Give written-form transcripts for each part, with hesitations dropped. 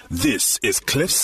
This is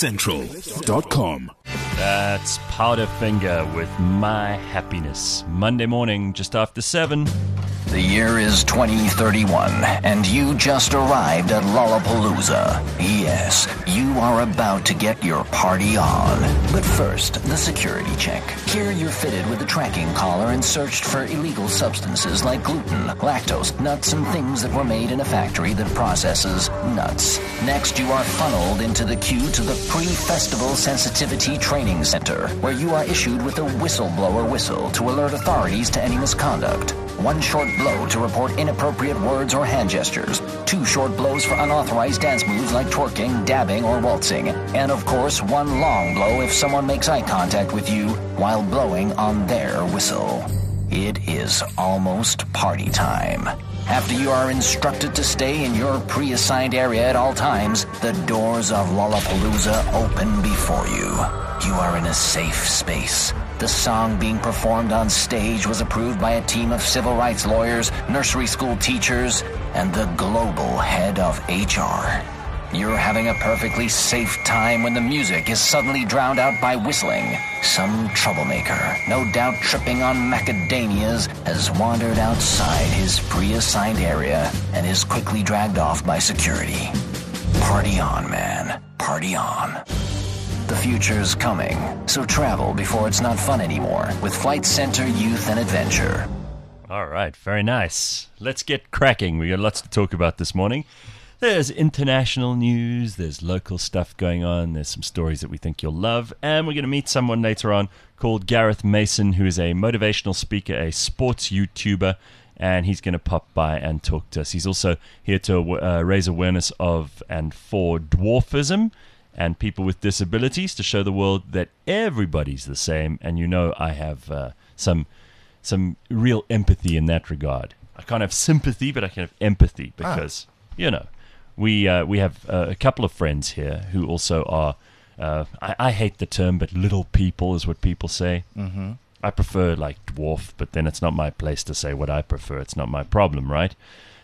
CliffCentral.com. That's Powderfinger with My Happiness. Monday morning, just after 7. The year is 2031, and you just arrived at Lollapalooza. Yes, you are about to get your party on. But first, the security check. Here you're fitted with a tracking collar and searched for illegal substances like gluten, lactose, nuts, and things that were made in a factory that processes nuts. Next, you are funneled into the queue to the Pre-Festival Sensitivity Training Center, where you are issued with a whistleblower whistle to alert authorities to any misconduct. One short blow to report inappropriate words or hand gestures. 2 short blows for unauthorized dance moves like twerking, dabbing, or waltzing. And of course, 1 long blow if someone makes eye contact with you while blowing on their whistle. It is almost party time. After you are instructed to stay in your pre-assigned area at all times, the doors of Lollapalooza open before you. You are in a safe space. The song being performed on stage was approved by a team of civil rights lawyers, nursery school teachers, and the global head of HR. You're having a perfectly safe time when the music is suddenly drowned out by whistling. Some troublemaker, no doubt tripping on macadamias, has wandered outside his pre-assigned area and is quickly dragged off by security. Party on, man. Party on. The future's coming, so travel before it's not fun anymore with Flight Center Youth and Adventure. All right, very nice. Let's get cracking. We got lots to talk about this morning. There's international news, there's local stuff going on, there's some stories that we think you'll love, and we're going to meet someone later on called Gareth Mason, who is a motivational speaker, a sports YouTuber, and he's going to pop by and talk to us. He's also here to raise awareness of and for dwarfism and people with disabilities, to show the world that everybody's the same. And you know, I have some real empathy in that regard. I can't have sympathy, but I can have empathy because, you know, we have a couple of friends here who also are, I hate the term, but little people is what people say. Mm-hmm. I prefer like dwarf, but then it's not my place to say what I prefer. It's not my problem, right?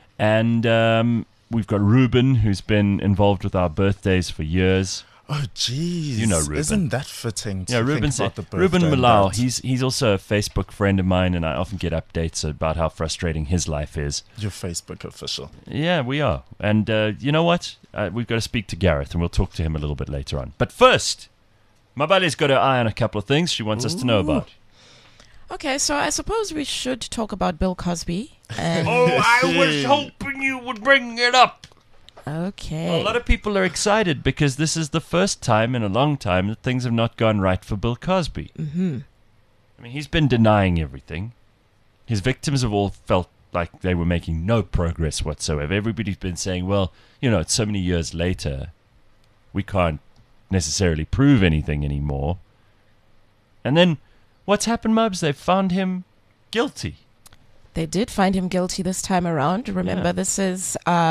And we've got Ruben, who's been involved with our birthdays for years. Oh, jeez. You know Ruben. Isn't that fitting to Ruben think about the birthday? Ruben Malau, he's also a Facebook friend of mine, and I often get updates about how frustrating his life is. Your Facebook official. Yeah, we are. And you know what? We've got to speak to Gareth, and we'll talk to him a little bit later on. But first, Mabali's got her eye on a couple of things she wants us to know about. Okay, so I suppose we should talk about Bill Cosby. And I was hoping you would bring it up. Okay. Well, a lot of people are excited because this is the first time in a long time that things have not gone right for Bill Cosby. Mm-hmm. I mean, he's been denying everything. His victims have all felt like they were making no progress whatsoever. Everybody's been saying, well, you know, it's so many years later, we can't necessarily prove anything anymore. And then what's happened, Mubs? They've found him guilty. They did find him guilty this time around. Remember, this is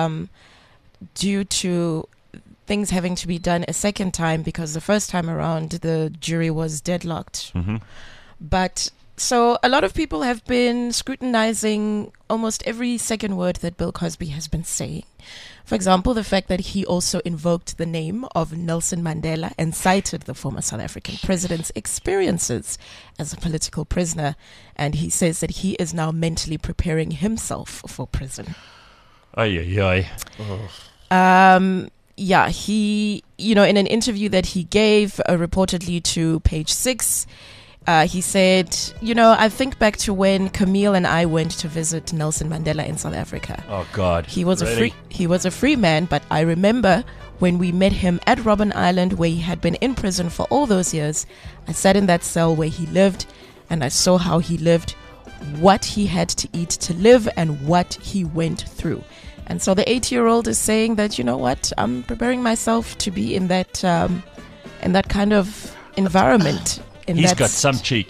due to things having to be done a second time because the first time around the jury was deadlocked. Mm-hmm. But so a lot of people have been scrutinizing almost every second word that Bill Cosby has been saying. For example, the fact that he also invoked the name of Nelson Mandela and cited the former South African president's experiences as a political prisoner. And he says that he is now mentally preparing himself for prison. Ay. Yeah, he, in an interview that he gave reportedly to Page 6, he said, I think back to when Camille and I went to visit Nelson Mandela in South Africa. Oh, God. He was a free man, but I remember when we met him at Robben Island, where he had been in prison for all those years. I sat in that cell where he lived, and I saw how he lived, what he had to eat to live, and what he went through. And so the 80-year-old is saying that, you know what, I'm preparing myself to be in that kind of environment. He's got some cheek.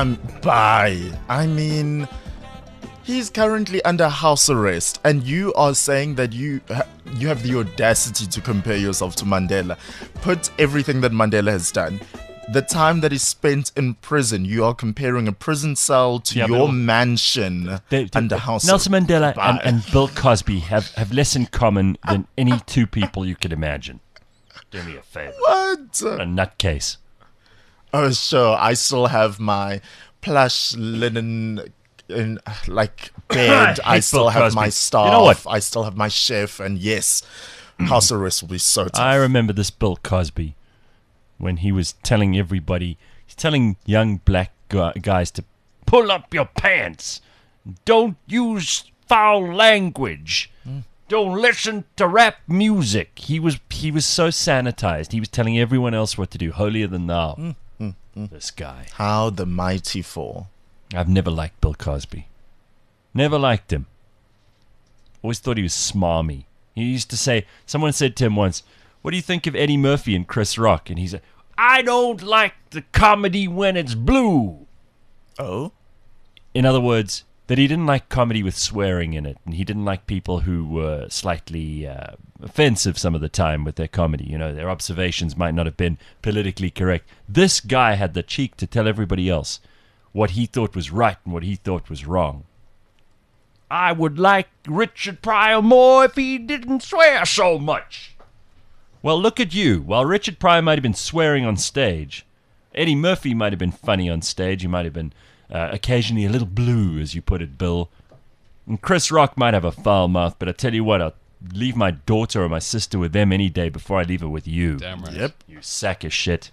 I mean, he's currently under house arrest, and you are saying that you have the audacity to compare yourself to Mandela. Put everything that Mandela has done. The time that he spent in prison, you are comparing a prison cell to your mansion under house arrest. Nelson Mandela and Bill Cosby have less in common than any two people you could imagine. Do me a favor. What? A nutcase. Oh, sure. I still have my plush linen in like bed. I I hate still Bill have Cosby. my staff. You know what? I still have my chef. And yes, house arrest will be so tough. I remember this Bill Cosby when he was telling everybody, he's telling young black guys to pull up your pants. Don't use foul language. Don't listen to rap music. He was so sanitized. He was telling everyone else what to do, holier than thou. This guy. How the mighty fall. I've never liked Bill Cosby. Never liked him. Always thought he was smarmy. He used to say, someone said to him once, what do you think of Eddie Murphy and Chris Rock? And he said, I don't like the comedy when it's blue. Oh? In other words, that he didn't like comedy with swearing in it, and he didn't like people who were slightly offensive some of the time with their comedy. You know, their observations might not have been politically correct. This guy had the cheek to tell everybody else what he thought was right and what he thought was wrong. I would like Richard Pryor more if he didn't swear so much. Well, look at you. While Richard Pryor might have been swearing on stage, Eddie Murphy might have been funny on stage. He might have been occasionally a little blue, as you put it, Bill. And Chris Rock might have a foul mouth, but I tell you what, I'll leave my daughter or my sister with them any day before I leave her with you. Damn right. Yep. You sack of shit.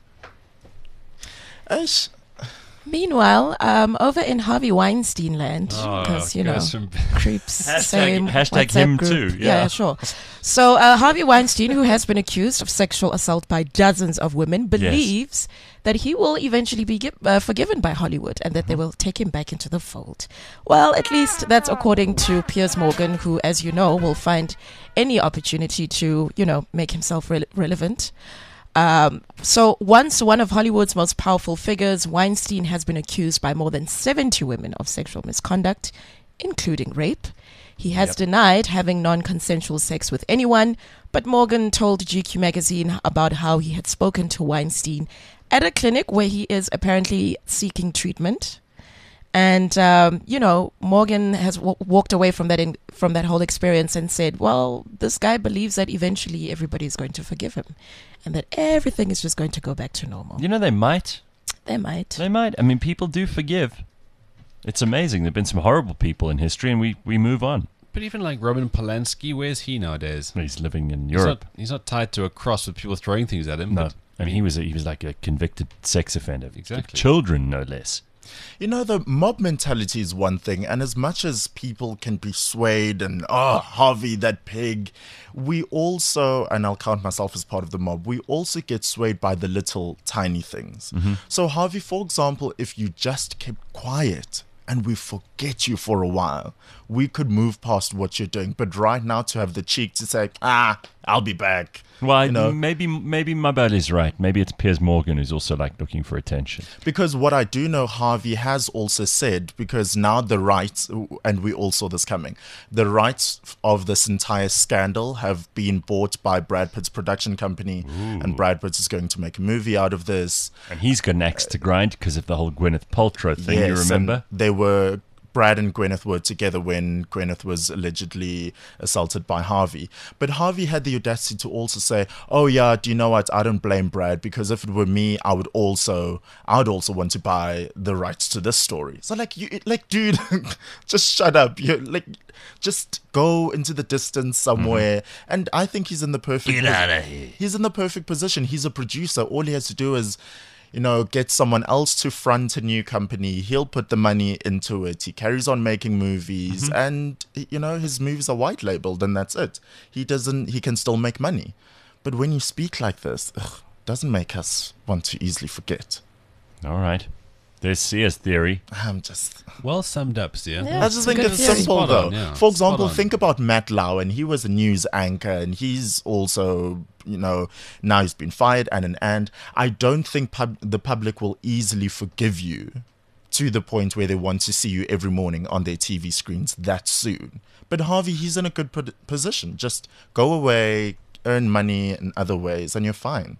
Ash, Meanwhile, over in Harvey Weinstein land, because, you know, goes from- creeps, Hashtag- same hashtag WhatsApp him group. too, yeah. Sure. So Harvey Weinstein, who has been accused of sexual assault by dozens of women, believes that he will eventually be forgiven by Hollywood and that they will take him back into the fold. Well, at least that's according to Piers Morgan, who, as you know, will find any opportunity to, you know, make himself relevant. So once one of Hollywood's most powerful figures, Weinstein has been accused by more than 70 women of sexual misconduct, including rape. He has denied having non-consensual sex with anyone, but Morgan told GQ magazine about how he had spoken to Weinstein at a clinic where he is apparently seeking treatment. And, you know, Morgan has walked away from that whole experience and said, well, this guy believes that eventually everybody is going to forgive him and that everything is just going to go back to normal. You know, they might. They might. They might. I mean, people do forgive. It's amazing. There have been some horrible people in history, and we move on. But even like Roman Polanski, where's he nowadays? He's living in Europe. He's not tied to a cross with people throwing things at him. No. But, I mean, he was like a convicted sex offender. Exactly. Children, no less. you know, the mob mentality is one thing, and as much as people can be swayed and, oh, Harvey, that pig, we also, and I'll count myself as part of the mob, we also get swayed by the little tiny things. Mm-hmm. So, Harvey, for example, if you just kept quiet and we forget you for a while, we could move past what you're doing. But right now, to have the cheek to say, I'll be back. Well, you know, maybe Mabel is right. Maybe it's Piers Morgan who's also like looking for attention. because what I do know, Harvey has also said, because now the rights, and we all saw this coming, the rights of this entire scandal have been bought by Brad Pitt's production company, and Brad Pitt is going to make a movie out of this. And he's got an axe to grind because of the whole Gwyneth Paltrow thing, you Yes, remember? and they were, Brad and Gwyneth were together when Gwyneth was allegedly assaulted by Harvey. But Harvey had the audacity to also say, oh yeah, do you know what? I don't blame Brad, because if it were me, I would also want to buy the rights to this story. So dude, just shut up. You just go into the distance somewhere. And I think he's in the perfect Get out of here. He's in the perfect position. He's a producer. All he has to do is, get someone else to front a new company. He'll put the money into it. He carries on making movies, and his movies are white labeled, and that's it. He can still make money. But when you speak like this, doesn't make us want to easily forget. All right. There's Sia's theory. I'm just... Well summed up, Sia. Yeah. I just It's a think good it's theory. simple, Spot though. on, yeah. For example, Spot on. think about Matt Lauer, and he was a news anchor, and he's also, now he's been fired, and I don't think the public will easily forgive you to the point where they want to see you every morning on their TV screens that soon. But Harvey, he's in a good position. Just go away, earn money in other ways, and you're fine.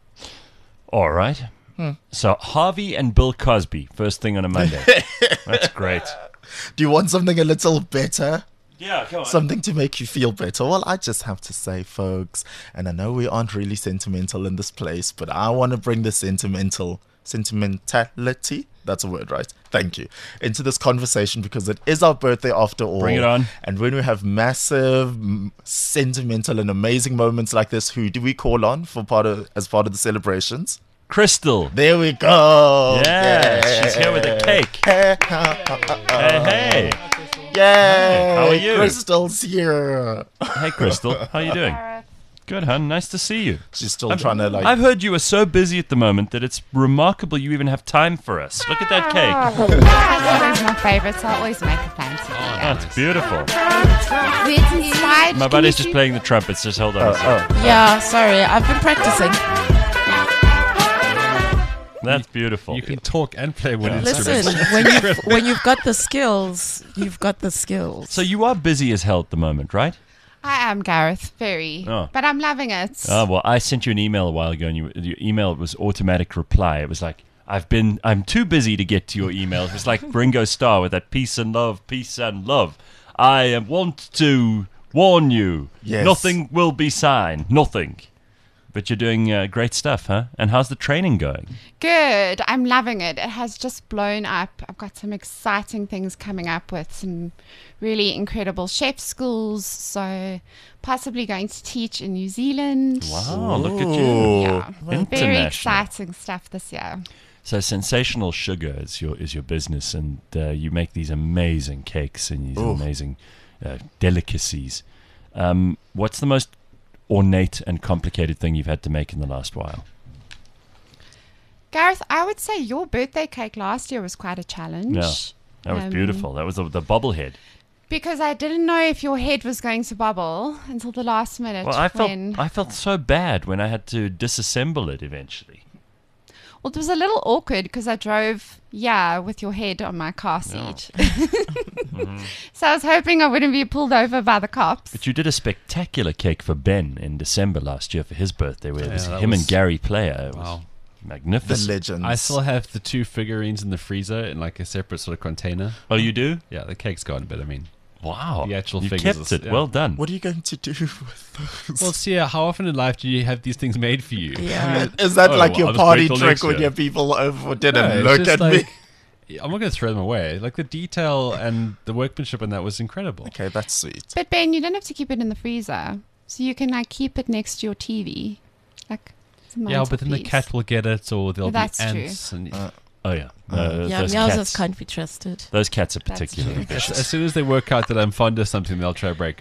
All right. So Harvey and Bill Cosby, first thing on a Monday. That's great. Do you want something a little better? Yeah, come on. Something to make you feel better. Well, I just have to say, folks, and I know we aren't really sentimental in this place, but I want to bring the sentimentality, that's a word, right? Thank you, into this conversation because it is our birthday after all. Bring it on. And when we have massive, sentimental and amazing moments like this, who do we call on as part of the celebrations? Crystal. There we go. Yeah, she's here with a cake. Hey, hey. Yay! How are you? Crystal's here. Hey, Crystal. How are you doing? Good, hun. Nice to see you. She's still trying to I've heard you are so busy at the moment that it's remarkable you even have time for us. Look at that cake. That's always my favorite, so I always make a plan to That's beautiful. Where's inside? My buddy's just playing the trumpets. Just hold on a second. Yeah, sorry. I've been practicing. That's beautiful. You can talk and play one instrument. Listen, when you've got the skills, you've got the skills. So you are busy as hell at the moment, right? I am, Gareth, very. Oh. But I'm loving it. Oh, well, I sent you an email a while ago, and your email was automatic reply. It was like, I'm too busy to get to your email. It was like Ringo Starr with that peace and love, peace and love. I want to warn you. Yes. Nothing will be signed. Nothing. But you're doing great stuff, huh? And how's the training going? Good. I'm loving it. It has just blown up. I've got some exciting things coming up with some really incredible chef schools. So possibly going to teach in New Zealand. Wow, look at you. Yeah. Very International. exciting stuff this year. So Sensational Sugar is your business, and you make these amazing cakes and these amazing delicacies. What's the most ornate and complicated thing you've had to make in the last while? Gareth, I would say your birthday cake last year was quite a challenge. Yeah, that was beautiful. That was the bobblehead. Because I didn't know if your head was going to bubble until the last minute. Well, I felt so bad when I had to disassemble it eventually. Well, it was a little awkward because I drove, with your head on my car seat. So I was hoping I wouldn't be pulled over by the cops. But you did a spectacular cake for Ben in December last year for his birthday, where it was that him was- and Gary Player. It was Wow. the magnificent. legends. I still have the 2 figurines in the freezer in like a separate sort of container. Oh, you do? Yeah, the cake's gone, but I mean, Wow. The actual you figures kept is- it. yeah. Well done. What are you going to do with those? well, see, how often in life do you have these things made for you? Yeah. Is that Oh, like well, your I'll just party wait till trick next when year. you have people over for dinner? No, it's Look just at like- me. I'm not going to throw them away. Like the detail and the workmanship on that was incredible. Okay, that's sweet. But Ben, you don't have to keep it in the freezer. So you can like keep it next to your TV. Like, it's a Yeah, but then the mantelpiece. cat will get it, or there'll That's be true. ants. And Oh, yeah. Yeah, those Meowsers cats. can't be trusted. Those cats are That's particularly true. vicious. as soon as they work out that I'm fond of something, they'll try to break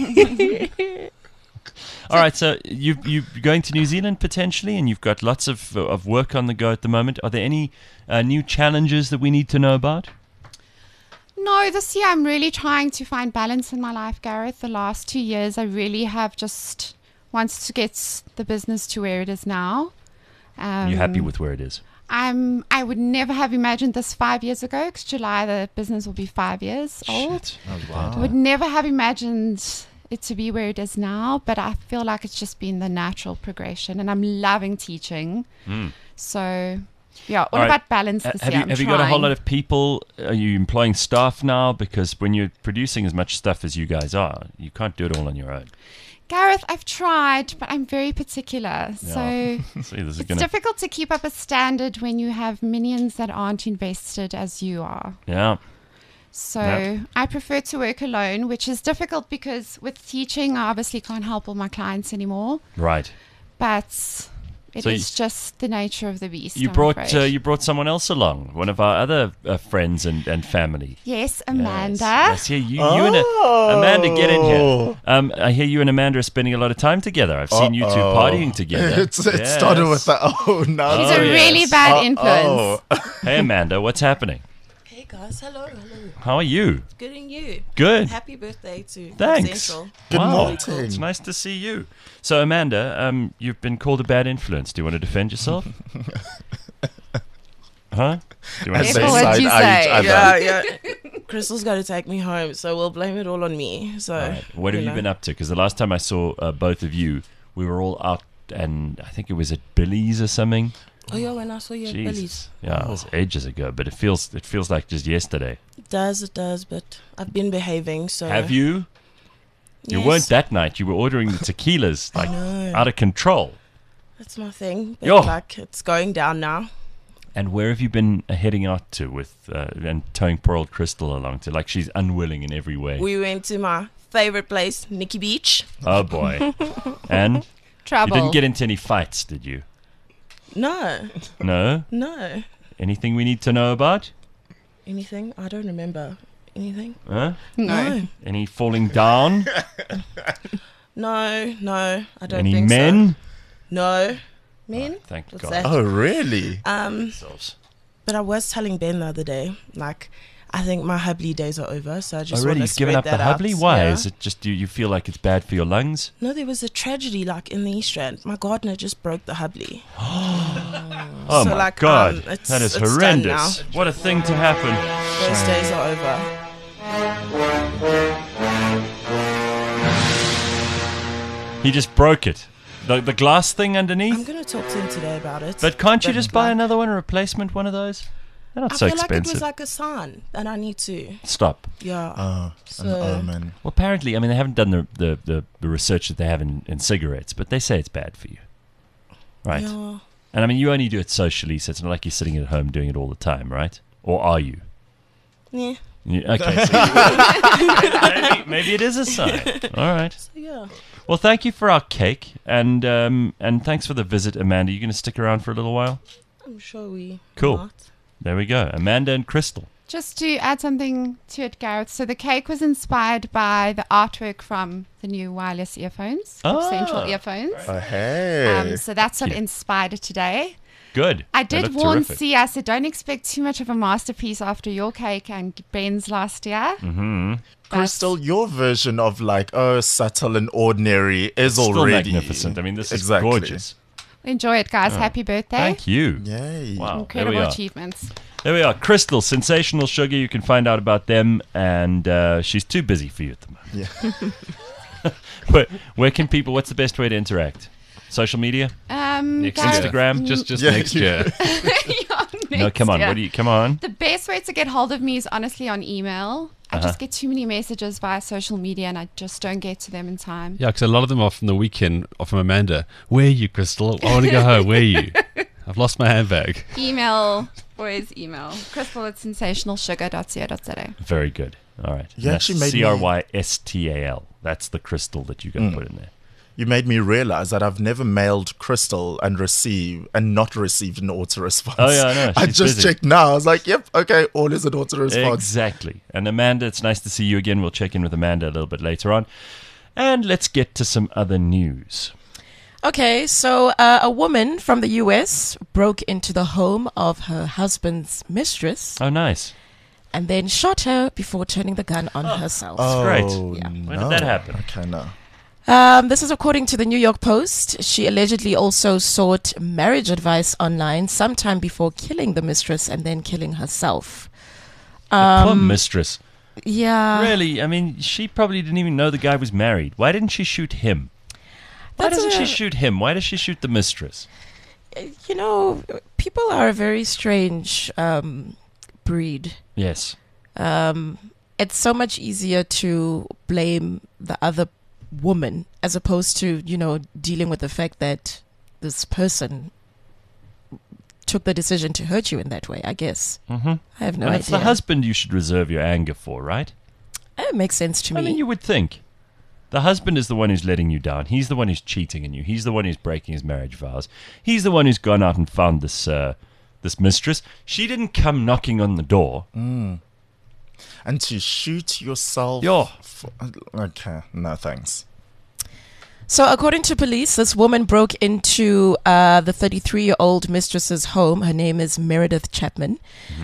it. All right, so you're going to New Zealand potentially, and you've got lots of work on the go at the moment. Are there any new challenges that we need to know about? No, this year I'm really trying to find balance in my life, Gareth. The last 2 years I really have just wanted to get the business to where it is now. Are you happy with where it is? I would never have imagined this 5 years ago, because July the business will be 5 years old. Shit. I would never have imagined it to be where it is now, but I feel like it's just been the natural progression, and I'm loving teaching. So, yeah, all right. about balance this Have year. you got a whole lot of people? Are you employing staff now? Because when you're producing as much stuff as you guys are, you can't do it all on your own. Gareth, I've tried, but I'm very particular. So See, this is it's gonna. difficult to keep up a standard when you have minions that aren't invested as you are. Yeah. So Yeah. I prefer to work alone, which is difficult because with teaching, I obviously can't help all my clients anymore. Right. But it So is just the nature of the beast. You I'm brought afraid. you brought someone else along, one of our other friends and family. Yes, Amanda. Yes, yeah, you and Amanda, get in here. I hear you and Amanda are spending a lot of time together. I've seen you two partying together. It started with the no. She's a really yes. bad influence. Hey, Amanda, what's happening? Hey guys, hello. How are you? Good and you. Good. Happy birthday to Thanks. Central. Good Wow. morning. It's nice to see you. So, Amanda, you've been called a bad influence. Do you want to defend yourself? Huh? Do you want As to Careful they what you side-eye each say. other. Yeah. Crystal's got to take me home, so we'll blame it all on me. So, All right. What have you been up to? Because the last time I saw both of you, we were all out, and I think it was at Billy's or something. Oh yeah, when I saw you at Billy's. Jesus. Yeah, it was ages ago, but it feels like just yesterday. It does, but I've been behaving, so... Have you? You Yes. weren't that night. You were ordering the tequilas, like, know. out of control. That's my thing. But Yo. like, it's going down now. And where have you been heading out to with, and towing poor old Crystal along to? Like, she's unwilling in every way. We went to my favorite place, Nikki Beach. Oh, boy. And? Trouble. You didn't get into any fights, did you? No, No? no. Anything we need to know about? Anything? I don't remember anything. Huh? No. Any falling down? No, I don't Any think men? so. No. Men? Thank What's God. that? Oh, really? Themselves. But I was telling Ben the other day, like, I think my hubbly days are over, so I just Already, want to you've given spread up the that out. hubbly? Why? Yeah. Is it just you feel like it's bad for your lungs? No, there was a tragedy, like, in the East Rand. My gardener just broke the hubbly. Oh, So, my like, God. it's- That is it's done horrendous. now. What a thing to happen. Those days are over. He just broke it. The glass thing I'm underneath? going to talk to him today about it. But can't you just buy like, another one, a replacement one of those? They're not I so feel like it expensive. was like a sign, and I need to. Stop. Yeah. Oh, So- an omen. Well, apparently, I mean, they haven't done the research that they have in cigarettes, but they say it's bad for you. Right? Yeah. And I mean, you only do it socially, so it's not like you're sitting at home doing it all the time, right? Or are you? Yeah. Okay. So maybe it is a sign. All right. So, yeah. Well, thank you for our cake, and thanks for the visit, Amanda. You going to stick around for a little while? I'm sure we Cool. might. There we go. Amanda and Crystal. Just to add something to it, Gareth. So the cake was inspired by the artwork from the new wireless earphones, Central earphones. Oh, hey. So that's what Cute. inspired it today. Good. I They did look warn terrific. C. I said, don't expect too much of a masterpiece after your cake and Ben's last year. Mm-hmm. Crystal, your version of like, subtle and ordinary is Still already magnificent. I mean, this Exactly. is gorgeous. Enjoy it, guys. Happy birthday. Thank you. Yay. Wow. There we Incredible are. achievements. There we are. Crystal, Sensational Sugar. You can find out about them, and she's too busy for you at the moment. Yeah. Where can people? What's the best way to interact? Social media? Next Gareth, year. Instagram? Just Yeah. next year. yeah, No, come on. next What do year. you? Come on. The best way to get hold of me is honestly on email. I just get too many messages via social media and I just don't get to them in time. Yeah, because a lot of them are from the weekend, or from Amanda. Where are you, Crystal? I want to go home. Where are you? I've lost my handbag. Email, always email. Crystal at sensationalsugar.co.za. Very good. All right. You actually made me- CRYSTAL. That's the crystal that you got to put in there. You made me realize that I've never mailed Crystal and not received an auto-response. Oh, yeah, I know. I She's just busy. checked now. I was like, yep, okay, all is an auto-response. Exactly. And Amanda, it's nice to see you again. We'll check in with Amanda a little bit later on. And let's get to some other news. Okay, so a woman from the US broke into the home of her husband's mistress Oh, nice. and then shot her before turning the gun on herself. Oh, great. Yeah. When did that happen? Okay, no. This is according to the New York Post. She allegedly also sought marriage advice online sometime before killing the mistress and then killing herself. The poor mistress. Yeah. Really? I mean, she probably didn't even know the guy was married. Why didn't she shoot him? Why That's doesn't a- she shoot him? Why does she shoot the mistress? You know, people are a very strange breed. Yes. It's so much easier to blame the other woman as opposed to, dealing with the fact that this person took the decision to hurt you in that way, I guess. Mm-hmm. I have no And idea. it's the husband you should reserve your anger for, right? It makes sense to I me. mean, you would think. The husband is the one who's letting you down. He's the one who's cheating on you. He's the one who's breaking his marriage vows. He's the one who's gone out and found this mistress. She didn't come knocking on the door. And to shoot yourself. Yo. Okay, no thanks. So, according to police, this woman broke into the 33-year-old mistress's home. Her name is Meredith Chapman.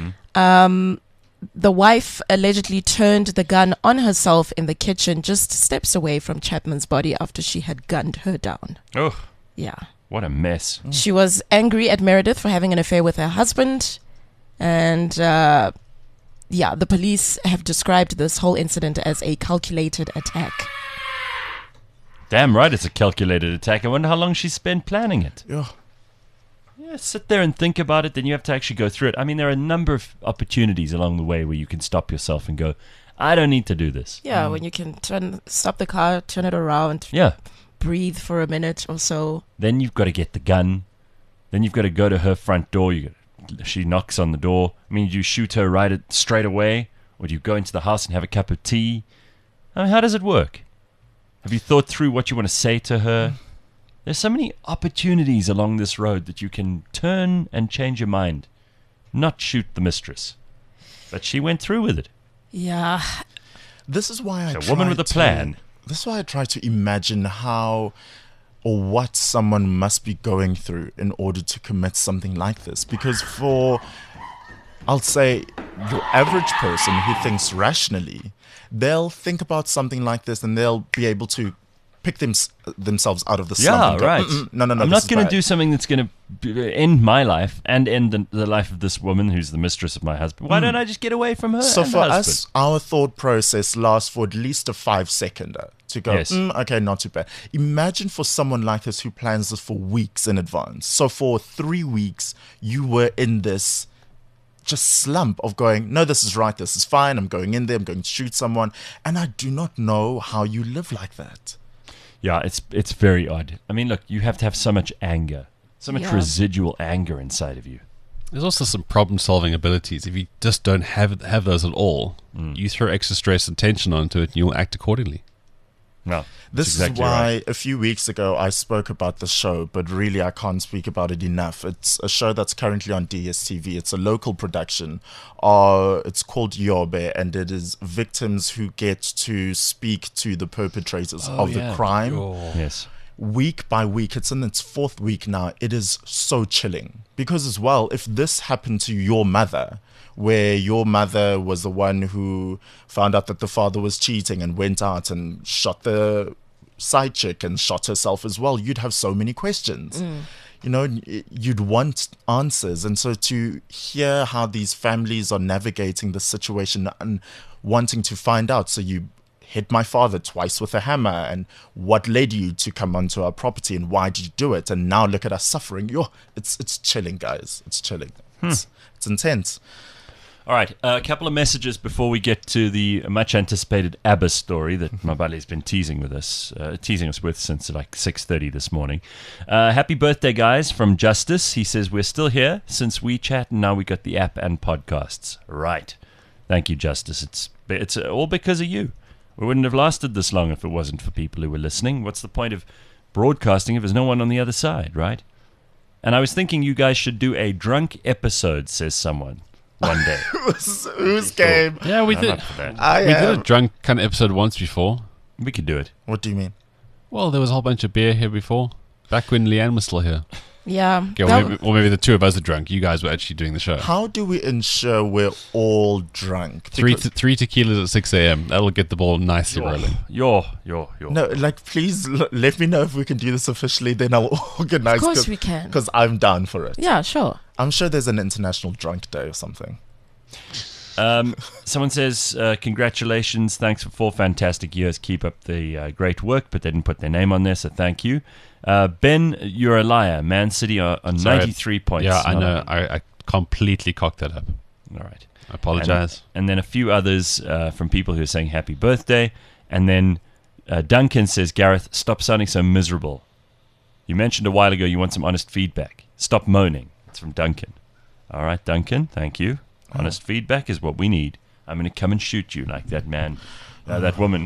The wife allegedly turned the gun on herself in the kitchen just steps away from Chapman's body after she had gunned her down. Oh, Yeah. what a mess. She was angry at Meredith for having an affair with her husband. And, the police have described this whole incident as a calculated attack. Damn right it's a calculated attack. I wonder how long she spent planning it. Yeah. sit there and think about it, then you have to actually go through it. I mean, there are a number of opportunities along the way where you can stop yourself and go, I don't need to do this. Yeah, when you can stop the car, turn it around, Yeah. breathe for a minute or so. Then you've got to get the gun. Then you've got to go to her front door. She knocks on the door. I mean, do you shoot her straight away? Or do you go into the house and have a cup of tea? I mean, how does it work? Have you thought through what you want to say to her? There's so many opportunities along this road that you can turn and change your mind. Not shoot the mistress. But she went through with it. Yeah. This is why She's a woman with a plan. This is why I try to imagine how or what someone must be going through in order to commit something like this. Because I'll say, your average person who thinks rationally, they'll think about something like this and they'll be able to pick themselves out of the slump. Yeah, and go, right. No. I'm not going to do something that's going to end my life and end the life of this woman who's the mistress of my husband. Why don't I just get away from her? So and for the husband? us, our thought process lasts for at least a 5-seconder to go, Yes. okay, not too bad. Imagine for someone like this who plans this for weeks in advance. So for 3 weeks, you were in this just slump of going, no, this is right, this is fine, I'm going in there, I'm going to shoot someone. And I do not know how you live like that. Yeah, it's very odd. I mean, look, you have to have so much anger, so much Yeah. residual anger inside of you. There's also some problem-solving abilities. If you just don't have those at all, you throw extra stress and tension onto it, and you'll act accordingly. No, This that's exactly is why right. a few weeks ago I spoke about the show, but really I can't speak about it enough. It's a show that's currently on DSTV. It's a local production. It's called Yobe, and it is victims who get to speak to the perpetrators of the crime. Yes. Week by week, it's in its 4th week now. It is so chilling because, as well, if this happened to your mother, where your mother was the one who found out that the father was cheating and went out and shot the side chick and shot herself as well, you'd have so many questions. You know, you'd want answers. And so to hear how these families are navigating the situation and wanting to find out, so you hit my father twice with a hammer, and what led you to come onto our property, and why did you do it, and now look at us suffering. It's chilling, guys. It's chilling. It's intense. All right, a couple of messages before we get to the much anticipated ABBA story that Mabali's been teasing us with since like 6:30 this morning. Happy birthday, guys, from Justice. He says, we're still here since WeChat, and now we got the app and podcasts. Right. Thank you, Justice. It's all because of you. We wouldn't have lasted this long if it wasn't for people who were listening. What's the point of broadcasting if there's no one on the other side, right? And I was thinking you guys should do a drunk episode, says someone. One day. Who's game? Yeah, we I'm did. up for that. I We did am. a drunk kind of episode once before. We could do it. What do you mean? Well, there was a whole bunch of beer here before. Back when Leanne was still here. Yeah. Okay, That- or maybe the two of us are drunk. You guys were actually doing the show. How do we ensure we're all drunk? Three Because- tequilas at 6 a.m. That'll get the ball nicely rolling. Yo. No, like, please let me know if we can do this officially. Then I'll organize. Of course we can. Because I'm down for it. Yeah, sure. I'm sure there's an international drunk day or something. Someone says, congratulations, thanks for 4 fantastic years. Keep up the great work, but they didn't put their name on there, so thank you. Ben, you're a liar. Man City are on Sorry. 93 points. Yeah, I Not know. on- I completely cocked that up. All right. I apologize. And then a few others from people who are saying happy birthday. And then Duncan says, Gareth, stop sounding so miserable. You mentioned a while ago you want some honest feedback. Stop moaning. It's from Duncan. All right, Duncan, thank you. Honest feedback is what we need. I'm going to come and shoot you like that man, that woman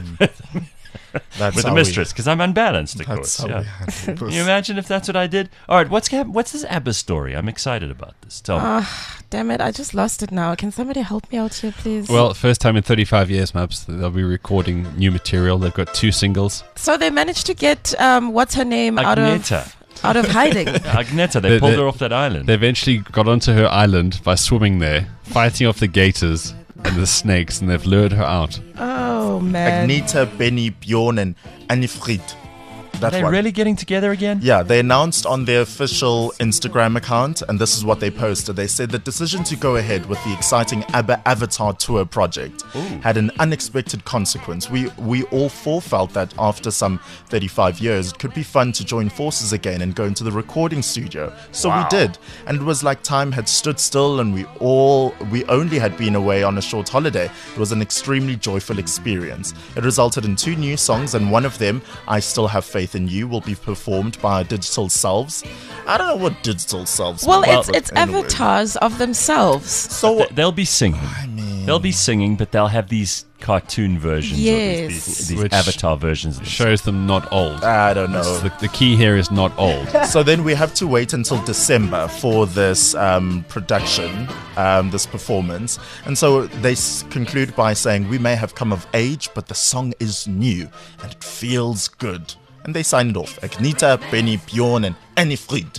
That's with the how mistress, because I'm unbalanced, of That's course. how Yeah. we handle Can this. you imagine if that's what I did? All right, what's this ABBA story? I'm excited about this. Tell me. Damn it, I just lost it now. Can somebody help me out here, please? Well, first time in 35 years, Mabs. They'll be recording new material. They've got 2 singles. So they managed to get, what's her name, Agneta. out of hiding. Agneta, they They- pulled they- her off that island. They eventually got onto her island by swimming there, fighting off the gators and the snakes, and they've lured her out. Oh, man. Agneta, Benny, Bjorn, and Anifrid. Are they really getting together again? Yeah, they announced on their official Instagram account, and this is what they posted. They said the decision to go ahead with the exciting ABBA Avatar Tour project had an unexpected consequence. We all four felt that after some 35 years, it could be fun to join forces again and go into the recording studio. So we did, and it was like time had stood still, and we only had been away on a short holiday. It was an extremely joyful experience. It resulted in 2 new songs, and one of them, I Still Have Faith in You, will be performed by our digital selves. I don't know what digital selves Well, mean, it's but anyway. avatars of themselves. So They'll be singing. They'll be singing, but they'll have these cartoon versions. Yes. Or these Which avatar versions. Of Shows them not old. I don't know. The key here is not old. So then we have to wait until December for this production, this performance. And so they conclude by saying, we may have come of age, but the song is new and it feels good. And they signed off. Agneta, Benny, Bjorn, and Annie Fried.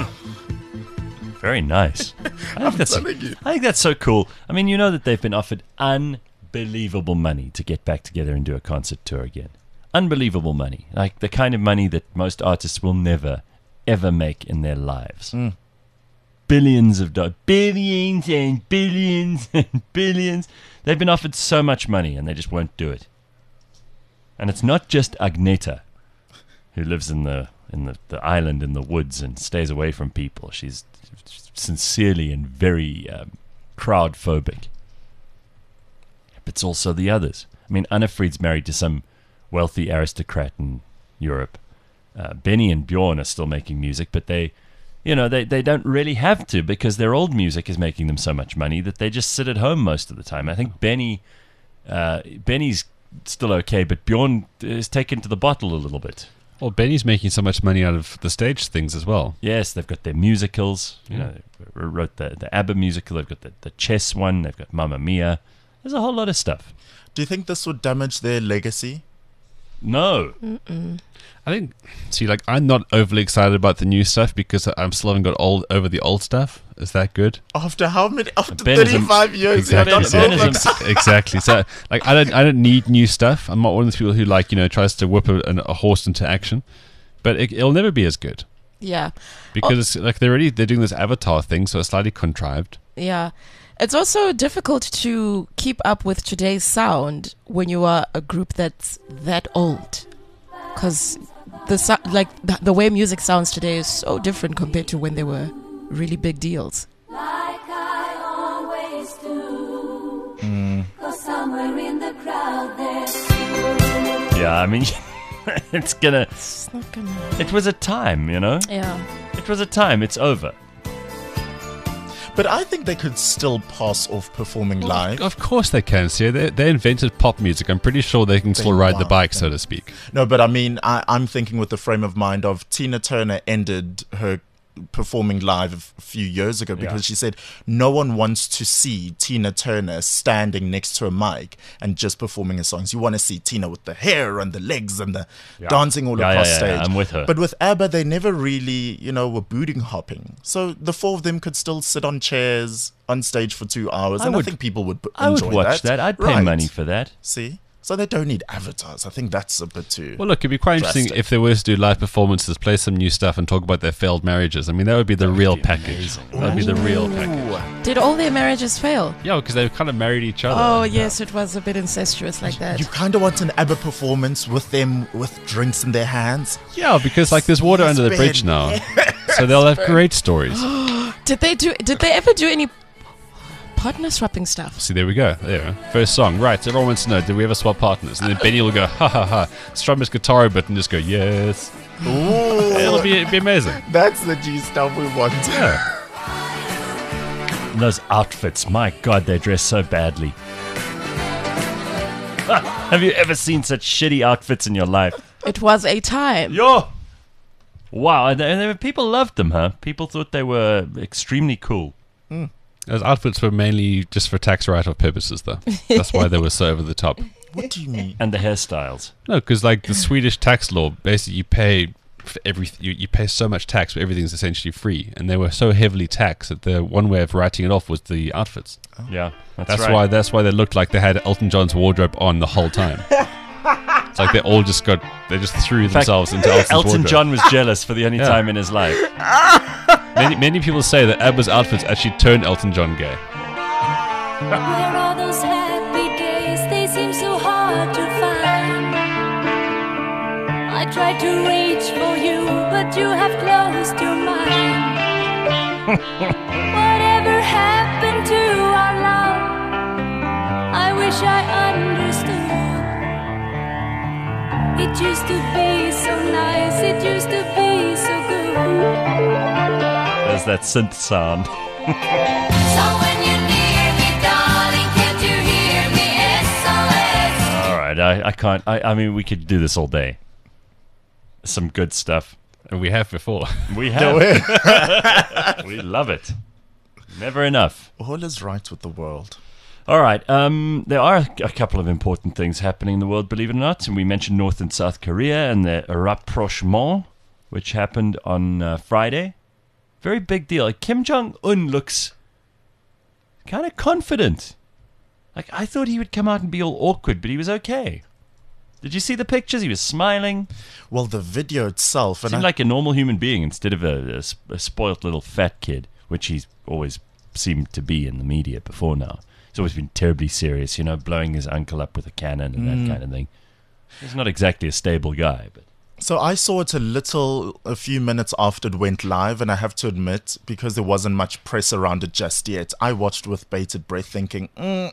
Very nice. I think that's so cool. I mean, you know that they've been offered unbelievable money to get back together and do a concert tour again. Unbelievable money. Like the kind of money that most artists will never, ever make in their lives. Billions of dollars. Billions and billions and billions. They've been offered so much money and they just won't do it. And it's not just Agneta, who lives in the island in the woods and stays away from people. She's sincerely and very crowd phobic. But it's also the others. I mean, Anna Fried's married to some wealthy aristocrat in Europe. Benny and Bjorn are still making music, but they don't really have to because their old music is making them so much money that they just sit at home most of the time. I think Benny's still okay, but Bjorn is taken to the bottle a little bit. Well, Benny's making so much money out of the stage things as well. Yes, they've got their musicals. You know, they wrote the ABBA musical. They've got the chess one. They've got Mamma Mia. There's a whole lot of stuff. Do you think this would damage their legacy? No. I think, I'm not overly excited about the new stuff because I'm still haven't got over the old stuff. Is that good? After how many? After Ben is a- 35 years, Exactly. you're not so- over. Exactly. So, I don't need new stuff. I'm not one of those people who tries to whip a horse into action, but it'll never be as good Yeah. because they're doing this Avatar thing, so it's slightly contrived. Yeah. It's also difficult to keep up with today's sound when you are a group that's that old. Because the way music sounds today is so different compared to when they were really big deals. Like I always do. 'Cause somewhere in the crowd there's Yeah, I mean, It's not gonna. it was a time, you know? Yeah. It was a time. It's over. But I think they could still pass off performing live. Of course they can. See, they invented pop music. I'm pretty sure they can still ride the bike, so to speak. No, but I mean, I'm thinking with the frame of mind of Tina Turner ended her performing live a few years ago because she said no one wants to see Tina Turner standing next to a mic and just performing her songs. You want to see Tina with the hair and the legs and the dancing all across stage. I'm with her. But with ABBA, they never really, were booting hopping. So the four of them could still sit on chairs on stage for 2 hours, I think people would I enjoy would watch that. I'd pay Right. money for that. See? So they don't need avatars. I think that's a bit too... Well, look, it'd be quite interesting drastic. if they were to do live performances, play some new stuff, and talk about their failed marriages. I mean, that would be the real package. That would be the real package. Did all their marriages fail? Yeah, because they kind of married each other. Oh, yes, it was a bit incestuous like that. You kind of want an ABBA performance with them with drinks in their hands. Yeah, because there's water under the bridge now, so they'll have great stories. Did they ever do any partner swapping stuff? See, there we go. There, first song. Right, so everyone wants to know: did we ever swap partners? And then Benny will go, ha ha ha, strum his guitar a bit, and just go, yes. It'll be amazing. That's the G stuff we want. And those outfits, my God, they dress so badly. Have you ever seen such shitty outfits in your life? It was a time. Yo! Wow, and people loved them, huh? People thought they were extremely cool. Those outfits were mainly just for tax write-off purposes, though. That's why they were so over the top. What do you mean? And the hairstyles. No, because the Swedish tax law, basically you pay for everything. You pay so much tax, but everything's essentially free. And they were so heavily taxed that the one way of writing it off was the outfits. Yeah, that's right. That's why they looked like they had Elton John's wardrobe on the whole time. It's like they just threw fact, themselves into Elton's Elton wardrobe. John was jealous for the only Yeah. time in his life. Many people say that ABBA's outfits actually turned Elton John gay. Where are those happy days? They seem so hard to find. I tried to reach for you, but you have closed your mind. Whatever happened to our love? I wish I understood. It used to be so nice, it used to be so good. There's that synth sound. So when you're near me, darling, can't you hear me? SOS. All right, I can't. I mean, we could do this all day. Some good stuff. And we have before. We have. We love it. Never enough. All is right with the world. All right. There are a couple of important things happening in the world, believe it or not. And we mentioned North and South Korea and the rapprochement, which happened on Friday. Very big deal. Like Kim Jong-un looks kind of confident. Like I thought he would come out and be all awkward, but he was okay. Did you see the pictures? He was smiling. Well, the video itself, and Seemed like a normal human being instead of a spoilt little fat kid, which he's always seemed to be in the media before now. He's always been terribly serious, blowing his uncle up with a cannon and that kind of thing. He's not exactly a stable guy, but so I saw it a few minutes after it went live, and I have to admit, because there wasn't much press around it just yet, I watched with bated breath thinking,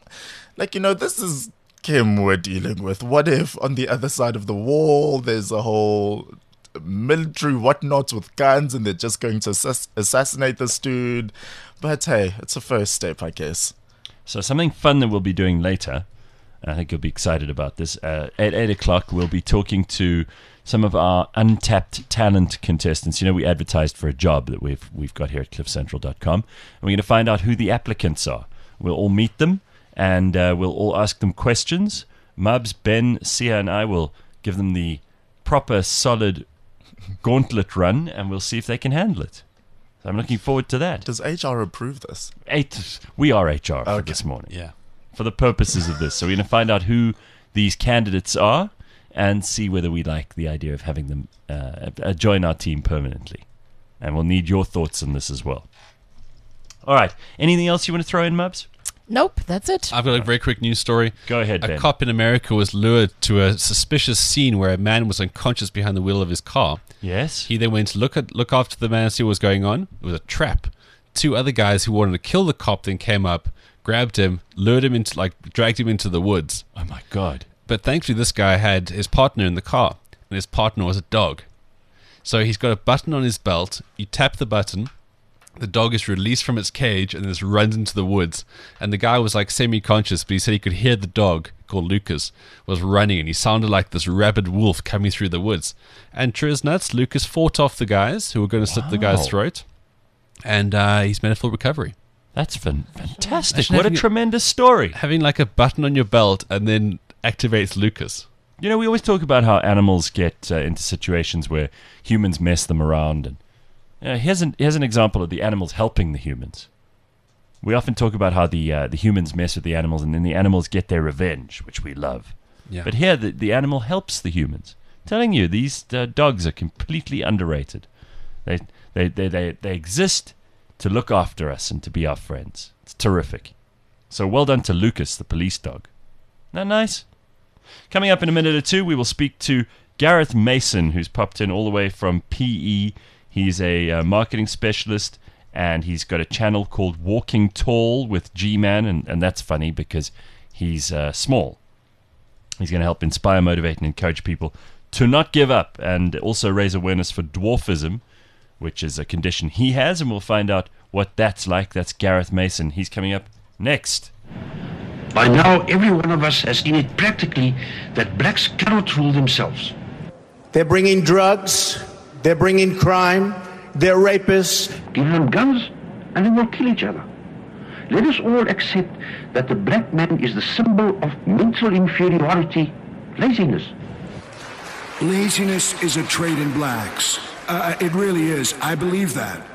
this is Kim we're dealing with. What if on the other side of the wall there's a whole military whatnot with guns and they're just going to assassinate this dude? But hey, it's a first step, I guess. So something fun that we'll be doing later, I think you'll be excited about this, at 8 o'clock we'll be talking to some of our untapped talent contestants. We advertised for a job that we've got here at cliffcentral.com, and we're going to find out who the applicants are. We'll all meet them, and we'll all ask them questions. Mubs, Ben, Sia, and I will give them the proper, solid gauntlet run, and we'll see if they can handle it. So I'm looking forward to that. Does HR approve this? We are HR for this morning. Yeah. For the purposes of this. So we're going to find out who these candidates are and see whether we like the idea of having them join our team permanently. And we'll need your thoughts on this as well. All right. Anything else you want to throw in, Mubs? Nope, that's it. I've got a very quick news story. Go ahead, Ben. A cop in America was lured to a suspicious scene where a man was unconscious behind the wheel of his car. Yes. He then went to look after the man and see what was going on. It was a trap. Two other guys who wanted to kill the cop then came up, grabbed him, lured him into, dragged him into the woods. Oh my God. But thankfully this guy had his partner in the car, and his partner was a dog. So he's got a button on his belt. You tap the button, the dog is released from its cage and just runs into the woods. And the guy was semi-conscious, but he said he could hear the dog, called Lucas, was running, and he sounded like this rabid wolf coming through the woods. And true as nuts, Lucas fought off the guys who were going to slit the guy's throat, and he's made a full recovery. That's fantastic. Imagine What a having tremendous story. Having a button on your belt and then activates Lucas. We always talk about how animals get into situations where humans mess them around. And here's an example of the animals helping the humans. We often talk about how the humans mess with the animals, and then the animals get their revenge, which we love. Yeah. But here, the animal helps the humans. I'm telling you, these dogs are completely underrated. They exist to look after us and to be our friends. It's terrific. So well done to Lucas, the police dog. Isn't that nice? Coming up in a minute or two, we will speak to Gareth Mason, who's popped in all the way from PE. He's a marketing specialist, and he's got a channel called Walking Tall with G-Man, and that's funny because he's small. He's going to help inspire, motivate, and encourage people to not give up, and also raise awareness for dwarfism, which is a condition he has, and we'll find out what that's like. That's Gareth Mason. He's coming up next. By now, every one of us has seen it practically that blacks cannot rule themselves. They're bringing drugs, they're bringing crime, they're rapists. Give them guns and they will kill each other. Let us all accept that the black man is the symbol of mental inferiority, laziness. Laziness is a trait in blacks. It really is. I believe that.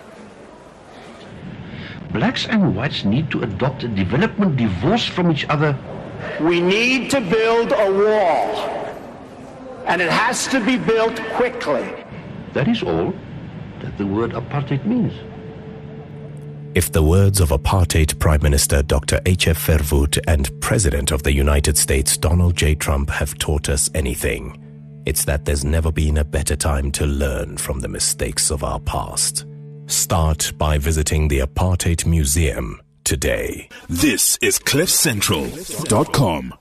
Blacks and whites need to adopt a development divorced from each other. We need to build a wall. and it has to be built quickly. That is all that the word apartheid means. If the words of apartheid Prime Minister Dr. H.F. Verwoerd and President of the United States Donald J. Trump have taught us anything, it's that there's never been a better time to learn from the mistakes of our past. Start by visiting the Apartheid Museum today. This is CliffCentral.com.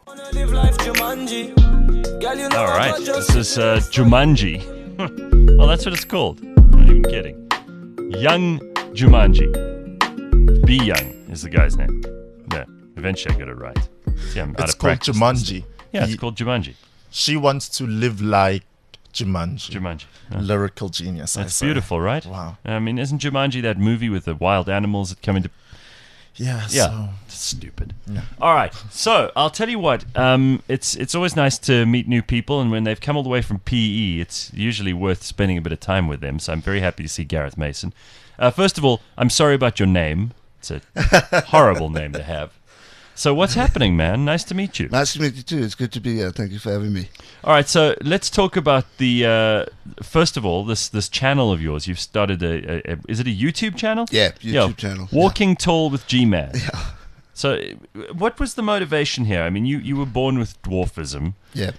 All right, this is Jumanji. Oh, that's what it's called. I'm not even kidding. Young Jumanji. Be Young is the guy's name. No, eventually I got it right. See, I'm out It's of called practice. Jumanji. Yeah, it's called Jumanji. She wants to live like Jumanji. Jumanji. Yeah. Lyrical genius. I That's say. beautiful, right? Wow. I mean, isn't Jumanji that movie with the wild animals that come into... Yeah. Yeah, stupid. Yeah. All right, so I'll tell you what. It's always nice to meet new people, and when they've come all the way from PE, it's usually worth spending a bit of time with them. So I'm very happy to see Gareth Mason. First of all, I'm sorry about your name. It's a horrible name to have. So what's happening, man? Nice to meet you. Nice to meet you too. It's good to be here. Thank you for having me. All right, so let's talk about the first of all this channel of yours. You've started is it a YouTube channel? Yeah, YouTube channel. Walking Tall with G-Man. Yeah. So, what was the motivation here? I mean, you were born with dwarfism. Yeah.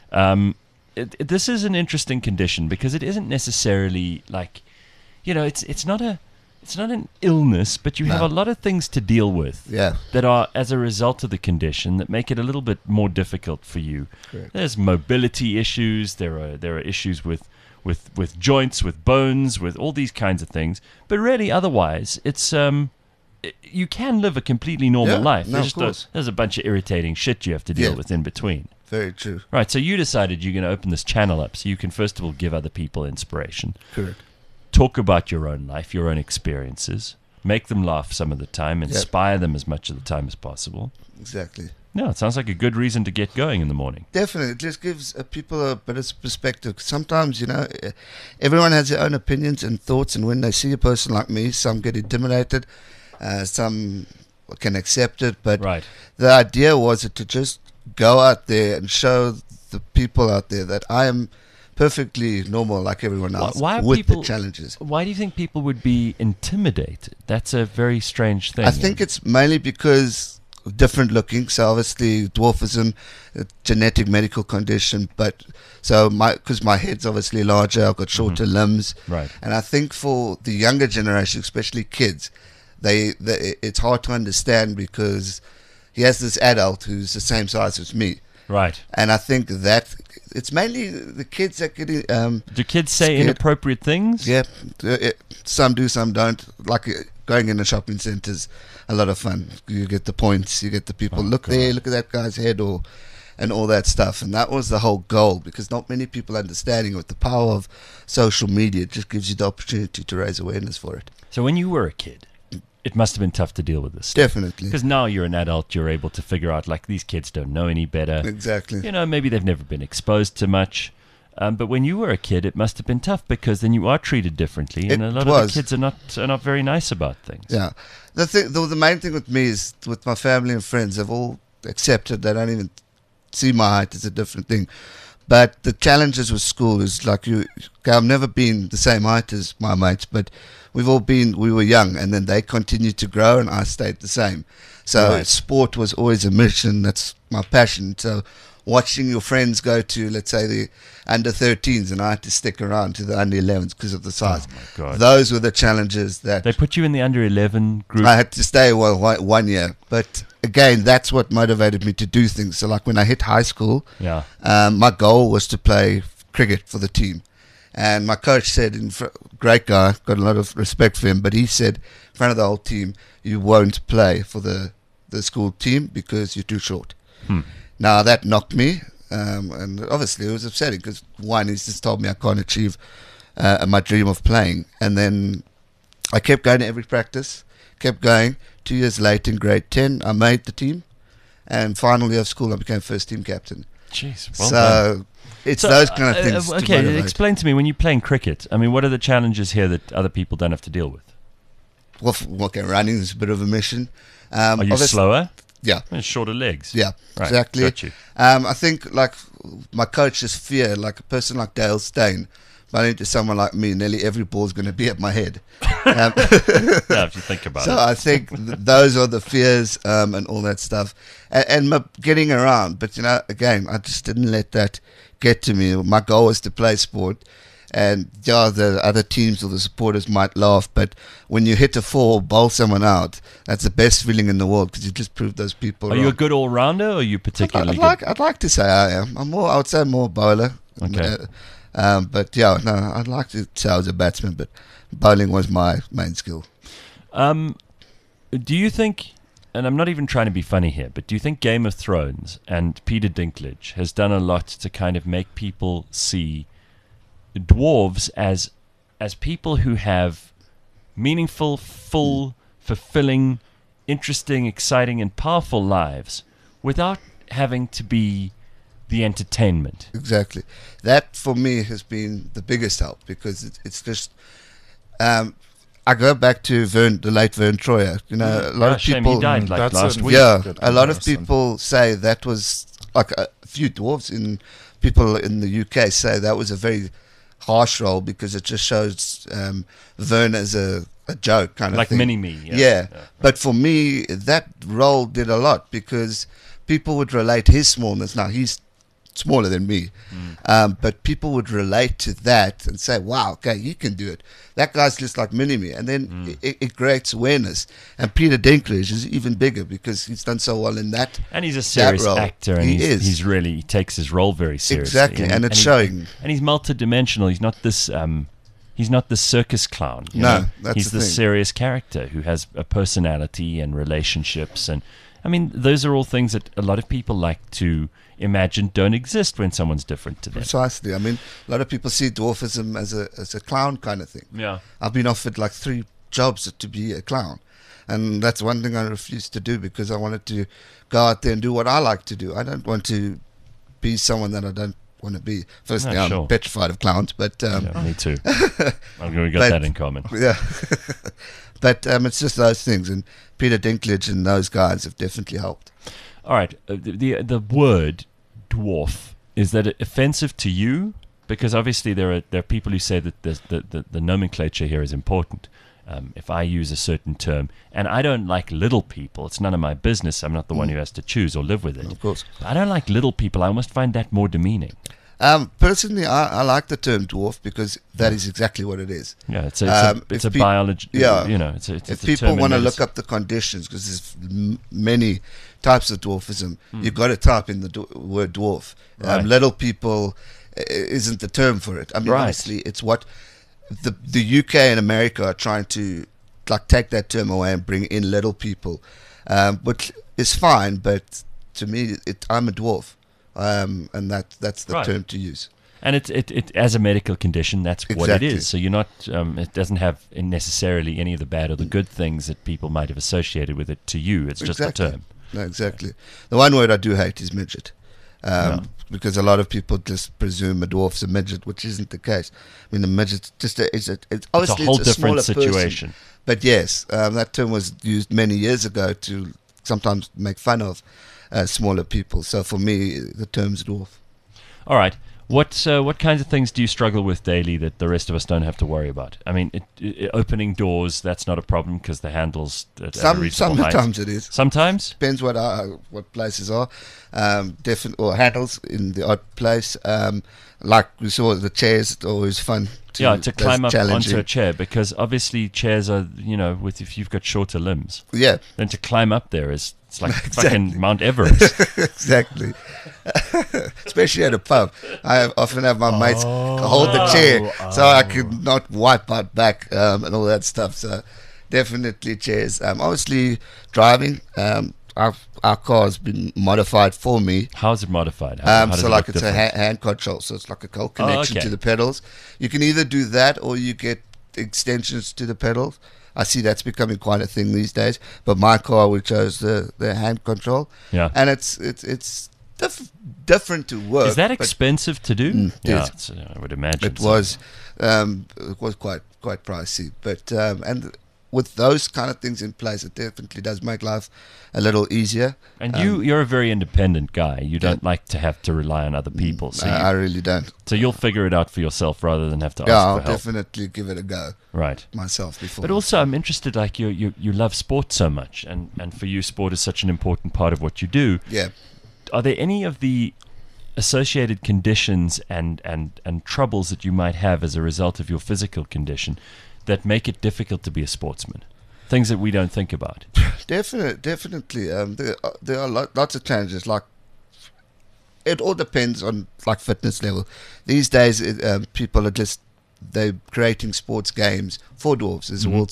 This is an interesting condition because it isn't necessarily like, it's not an illness, but you have a lot of things to deal with that are as a result of the condition that make it a little bit more difficult for you. Correct. There's mobility issues. There are issues with joints, with bones, with all these kinds of things. But really, otherwise, it's you can live a completely normal life. No, There's a bunch of irritating shit you have to deal with in between. Very true. Right. So you decided you're going to open this channel up so you can first of all give other people inspiration. Correct. Talk about your own life, your own experiences, make them laugh some of the time, inspire them as much of the time as possible. Exactly. No, it sounds like a good reason to get going in the morning. Definitely. It just gives people a better perspective. Sometimes, everyone has their own opinions and thoughts, and when they see a person like me, some get intimidated, some can accept it, but the idea was to just go out there and show the people out there that I am perfectly normal like everyone else with the challenges. Why do you think people would be intimidated? That's a very strange thing. I think it's mainly because different looking. So obviously dwarfism, a genetic medical condition, but so because my head's obviously larger, I've got shorter limbs. Right. And I think for the younger generation, especially kids, it's hard to understand because he has this adult who's the same size as me. Right. And I think that it's mainly the kids that get do kids say scared. Inappropriate things? Yeah. Some do, some don't. Like going in the shopping centres, a lot of fun. You get the points, you get the people, look there, look at that guy's head, and all that stuff. And that was the whole goal, because not many people understanding with the power of social media. It just gives you the opportunity to raise awareness for it. So when you were a kid, it must have been tough to deal with this. Definitely. Because now you're an adult, you're able to figure out, like, these kids don't know any better. Exactly. Maybe they've never been exposed to much. But when you were a kid, it must have been tough because then you are treated differently, and a lot of the kids are not very nice about things. Yeah. The main thing with me is with my family and friends, they've all accepted. They don't even see my height as a different thing. But the challenges with school is like I've never been the same height as my mates, but we were young, and then they continued to grow and I stayed the same. So sport was always a mission. That's my passion. So watching your friends go to, let's say, the under 13s, and I had to stick around to the under 11s because of the size. Oh my God. Those were the challenges that they put you in the under 11 group. I had to stay 1 year, but again, that's what motivated me to do things. So like when I hit high school, my goal was to play cricket for the team. And my coach said, great guy, got a lot of respect for him, but he said in front of the whole team, you won't play for the school team because you're too short. Now that knocked me, and obviously it was upsetting because one, he's just told me I can't achieve my dream of playing. And then I kept going to every practice, kept going. 2 years later in grade 10, I made the team, and final year of school I became first team captain. Jeez, well so done. It's those kind of things. Okay, explain to me, when you're playing cricket, I mean, what are the challenges here that other people don't have to deal with? Well, running is a bit of a mission. Are you slower? Yeah. And shorter legs. Yeah, Right, exactly. got you. I think like my coach's fear, like a person like Dale Steyn, running into someone like me, nearly every ball's going to be at my head. Yeah, if you think about so it. I think those are the fears and all that stuff. And my getting around. But, you know, again, I just didn't let that get to me. My goal was to play sport. And, yeah, the other teams or the supporters might laugh. But when you hit a four, bowl someone out, that's the best feeling in the world because you just prove those people Are wrong. you a good all-rounder or are you particularly good? I'd like to say I am. I would say more bowler. Okay. But yeah, no, I'd like to say I was a batsman, but bowling was my main skill. Do you think, and I'm not even trying to be funny here, but do you think Game of Thrones and Peter Dinklage has done a lot to kind of make people see dwarves as people who have meaningful, full, fulfilling, interesting, exciting, and powerful lives without having to be the entertainment? Exactly. That for me has been the biggest help because it's just I go back to the late Vern Troyer. You know, a lot of shame people he died like last week. Yeah, a lot of people say that was like a few dwarves in people in the UK say that was a very harsh role because it just shows Vern as a joke kind of like thing. Mini-Me. Yeah. But for me, that role did a lot because people would relate his smallness. Now he's smaller than me, but people would relate to that and say, wow, okay, you can do it. That guy's just like Mini-Me. And then it creates awareness. And Peter Dinklage is even bigger because he's done so well in that. And he's a serious role. actor, and he takes his role very seriously. Exactly, and it's showing. And he's multidimensional. He's not this circus clown. you No, know? that's he's the the thing. serious character who has a personality and relationships. And I mean, those are all things that a lot of people like to imagine don't exist when someone's different to them. Precisely. I mean, a lot of people see dwarfism as a clown kind of thing. Yeah. I've been offered like 3 jobs to be a clown. And that's one thing I refused to do because I wanted to go out there and do what I like to do. I don't want to be someone that I don't want to be. Firstly, No, I'm sure. petrified of clowns, but... Yeah, me too. We got that in common. Yeah. But it's just those things. And Peter Dinklage and those guys have definitely helped. All right. The word dwarf, is that offensive to you? Because obviously there are people who say that the nomenclature here is important. If I use a certain term, and I don't like little people, it's none of my business. I'm not the one who has to choose or live with it. Of course. I don't like little people. I almost find that more demeaning. Personally, I like the term dwarf because that is exactly what it is. Yeah, it's a biology. Yeah, you know, it's if a people term in want to medicine. look up the conditions, because there's many types of dwarfism, you've got to type in the word dwarf. Right. Little people isn't the term for it. I mean, Right. honestly, it's what the UK and America are trying to like take that term away and bring in little people, which is fine. But to me, I'm a dwarf. And that's the Right. term to use. And it as a medical condition, that's what it Exactly. is. So you're not. It doesn't have necessarily any of the bad or the good things that people might have associated with it to you. It's just a term. No, exactly. The one word I do hate is midget. Because a lot of people just presume a dwarf's a midget, which isn't the case. I mean, a midget just it's obviously whole a different smaller person. situation. But yes, that term was used many years ago to sometimes make fun of smaller people. So for me, the term's dwarf. All right. What kinds of things do you struggle with daily that the rest of us don't have to worry about? I mean, opening doors, that's not a problem because the handle's at a reasonable height. Sometimes it is. Sometimes? Depends what places are. Or handles in the odd place. Like we saw the chairs, it's always fun. To climb up challenging. onto a chair, because obviously chairs are, if you've got shorter limbs. Yeah. Then to climb up there it's like Exactly. fucking Mount Everest. Exactly. Especially at a pub. I often have my mates hold the chair so I can not wipe out back and all that stuff. So definitely chairs. Obviously driving. Our car has been modified for me. How is it modified? How does So it like look it's a different? hand control. So it's like a cold connection okay. to the pedals. You can either do that or you get extensions to the pedals. I see that's becoming quite a thing these days. But my car, we chose the hand control. Yeah. And it's different to work. Is that but expensive to do? it Yeah, is. it's, I would imagine. It was quite pricey. But and with those kind of things in place, it definitely does make life a little easier. And you're a very independent guy. You don't like to have to rely on other people. So I really don't. So you'll figure it out for yourself rather than have to ask I'll for help. definitely give it a go. Right. Myself before. But also, I'm interested. Like you love sport so much, and for you, sport is such an important part of what you do. Yeah. Are there any of the associated conditions and troubles that you might have as a result of your physical condition that make it difficult to be a sportsman? Things that we don't think about. Definitely. There are lots of challenges. Like, it all depends on like fitness level. These days, people are they're creating sports games for dwarfs. There's World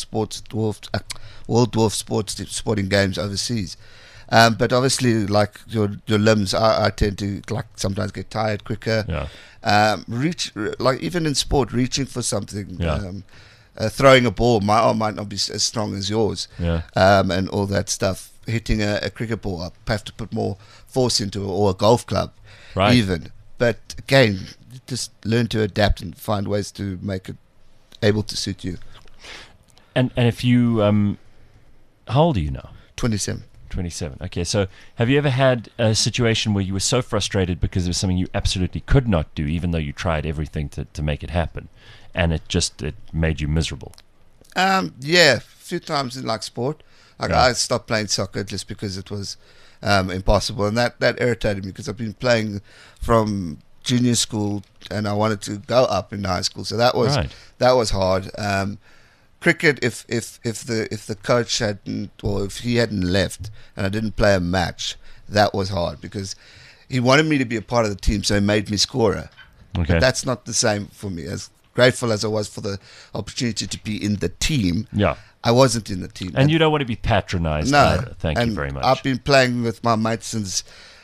Dwarf sporting games overseas. But obviously, like your limbs, I tend to like sometimes get tired quicker. Yeah. Like even in sport, reaching for something. Yeah. Throwing a ball, my arm might not be as strong as yours. Yeah. And all that stuff. Hitting a cricket ball, I have to put more force into it, or a golf club, right. even. But again, just learn to adapt and find ways to make it able to suit you. And if you, how old are you now? 27. 27. Okay, so have you ever had a situation where you were so frustrated because there was something you absolutely could not do, even though you tried everything to make it happen, and it made you miserable? Yeah, a few times in like sport. Like I stopped playing soccer just because it was impossible, and that irritated me because I've been playing from junior school and I wanted to go up in high school, so that was hard. Cricket, if the coach hadn't, or if he hadn't left and I didn't play a match, that was hard because he wanted me to be a part of the team, so he made me scorer. Okay. But that's not the same for me. As grateful as I was for the opportunity to be in the team, I wasn't in the team. And you don't want to be patronized. No. Thank you very much. I've been playing with my mates since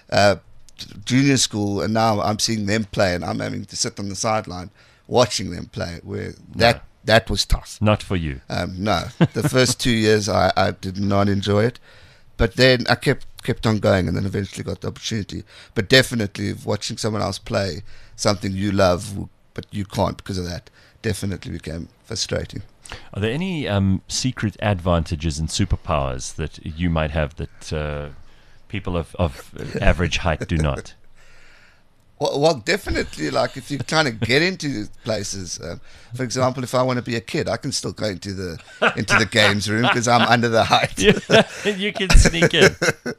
junior school, and now I'm seeing them play, and I'm having to sit on the sideline watching them play. Where that was tough. Not for you. No, the first 2 years I did not enjoy it, but then I kept on going, and then eventually got the opportunity. But definitely, watching someone else play something you love, but you can't because of that, definitely became frustrating. Are there any secret advantages and superpowers that you might have that people of average height do not? Well, definitely, like if you kind of get into places, for example, if I want to be a kid, I can still go into the games room because I'm under the height. You can sneak in.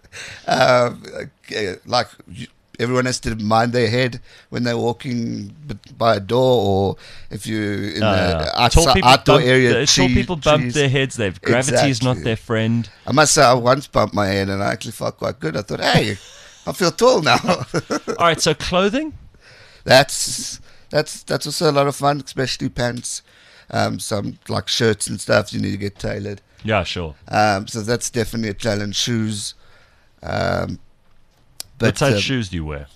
Like everyone has to mind their head when they're walking by a door, or if you're in the outdoor area. Tall people bump their heads. Gravity is not their friend. I must say, I once bumped my head and I actually felt quite good. I thought, hey, I feel tall now. All right, so clothing? That's also a lot of fun, especially pants. Some like shirts and stuff you need to get tailored. Yeah, sure. So that's definitely a challenge. Shoes. But what size shoes do you wear?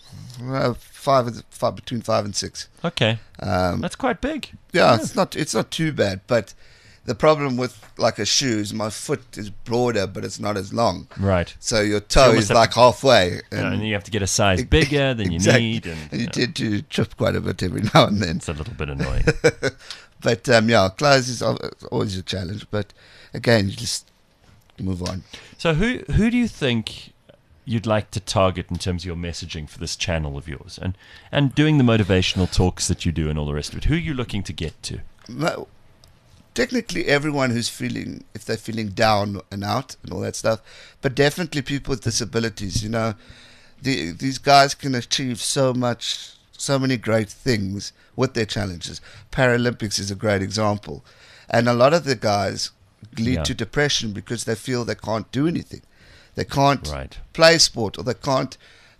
Between 5 and 6. Okay, that's quite big. Yeah, it's not too bad. But the problem with like a shoe is my foot is broader, but it's not as long. Right. So your toe is like halfway, and you have to get a size bigger than you need, and you tend to trip quite a bit every now and then. It's a little bit annoying. But clothes is always a challenge. But again, you just move on. So who do you think you'd like to target in terms of your messaging for this channel of yours, and doing the motivational talks that you do and all the rest of it? Who are you looking to get to? Technically, everyone who's if they're feeling down and out and all that stuff, but definitely people with disabilities. You know, these guys can achieve so many great things with their challenges. Paralympics is a great example, and a lot of the guys lead to depression because they feel they can't do anything. They can't play sport, or they can't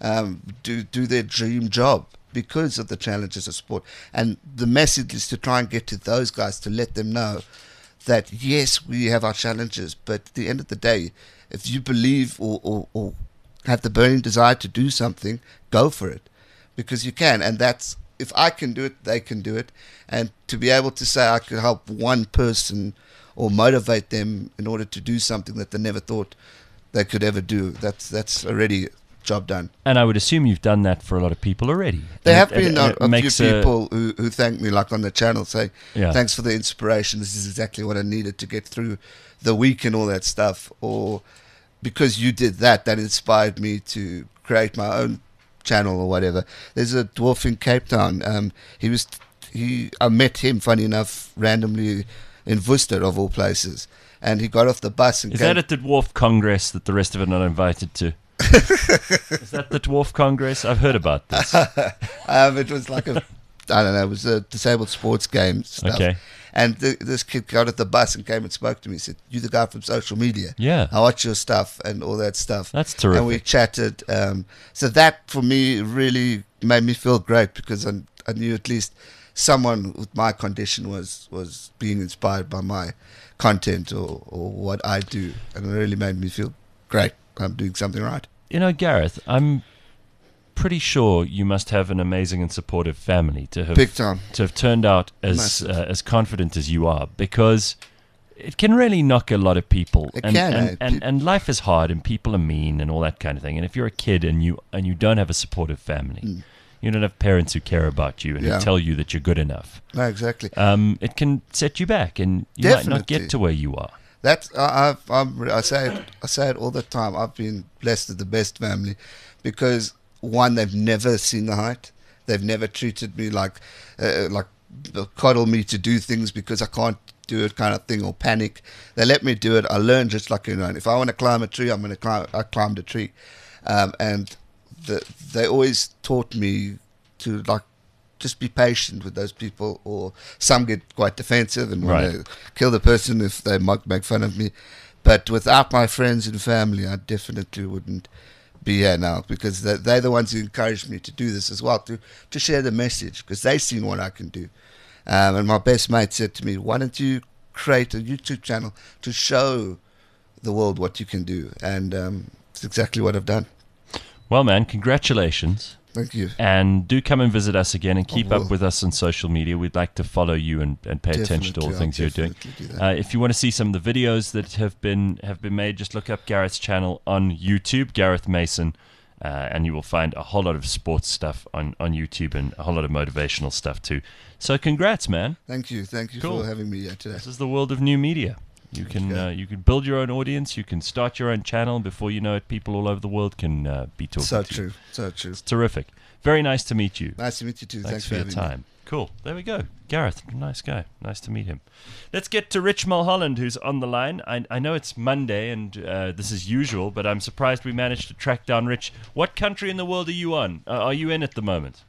do their dream job because of the challenges of sport. And the message is to try and get to those guys to let them know that, yes, we have our challenges, but at the end of the day, if you believe or have the burning desire to do something, go for it, because you can. And that's, if I can do it, they can do it. And to be able to say I could help one person or motivate them in order to do something that they never thought they could ever do, that's already job done. And I would assume you've done that for a lot of people already. There And have been a makes few people who thank me, like on the channel, saying, Yeah. thanks for the inspiration. This is exactly what I needed to get through the week and all that stuff. Or because you did that inspired me to create my own channel or whatever. There's a dwarf in Cape Town. I met him, funny enough, randomly in Worcester, of all places. And he got off the bus and Is came. that at the Dwarf Congress that the rest of it are not invited to? Is that the Dwarf Congress? I've heard about this. It was like it was a disabled sports game stuff. Okay. And this kid got at the bus and came and spoke to me. He said, "You the guy from social media? Yeah. I watch your stuff and all that stuff." That's terrific. And we chatted. So that for me really made me feel great, because I knew at least someone with my condition was being inspired by my content or what I do, and it really made me feel great. I'm doing something right. You know, Gareth, I'm pretty sure you must have an amazing and supportive family to have Big time. to have turned out as confident as you are, because it can really knock a lot of people. It and, can, and life is hard, and people are mean, and all that kind of thing. And if you're a kid and you don't have a supportive family, you don't have parents who care about you and Yeah. who tell you that you're good enough. No, exactly. It can set you back, and you might not get to where you are. That I say it all the time. I've been blessed with the best family, because one, they've never seen the height. They've never treated me like coddle me to do things because I can't do it kind of thing, or panic. They let me do it. I learn just like anyone. If I want to climb a tree, I'm going to climb. I climbed a tree, and they always taught me to just be patient with those people, or some get quite defensive and want to kill the person if they might make fun of me. But without my friends and family, I definitely wouldn't be here now, because they're the ones who encouraged me to do this as well, to share the message, because they've seen what I can do. And my best mate said to me, why don't you create a YouTube channel to show the world what you can do? And it's exactly what I've done. Well, man, congratulations. Thank you. And do come and visit us again and keep up with us on social media. We'd like to follow you and pay attention to all the things you're doing. If you want to see some of the videos that have been made, just look up Gareth's channel on YouTube, Gareth Mason, and you will find a whole lot of sports stuff on YouTube and a whole lot of motivational stuff too. So congrats, man. Thank you. Thank you for having me here today. This is the world of new media. You can build your own audience. You can start your own channel. Before you know it, people all over the world can be talking to you. So true. It's terrific. Very nice to meet you. Nice to meet you too. Thanks for for your having time. me. Cool. There we go. Gareth, nice guy. Nice to meet him. Let's get to Rich Mulholland, who's on the line. I know it's Monday and this is usual, but I'm surprised we managed to track down Rich. What country in the world are you on? Are you in at the moment?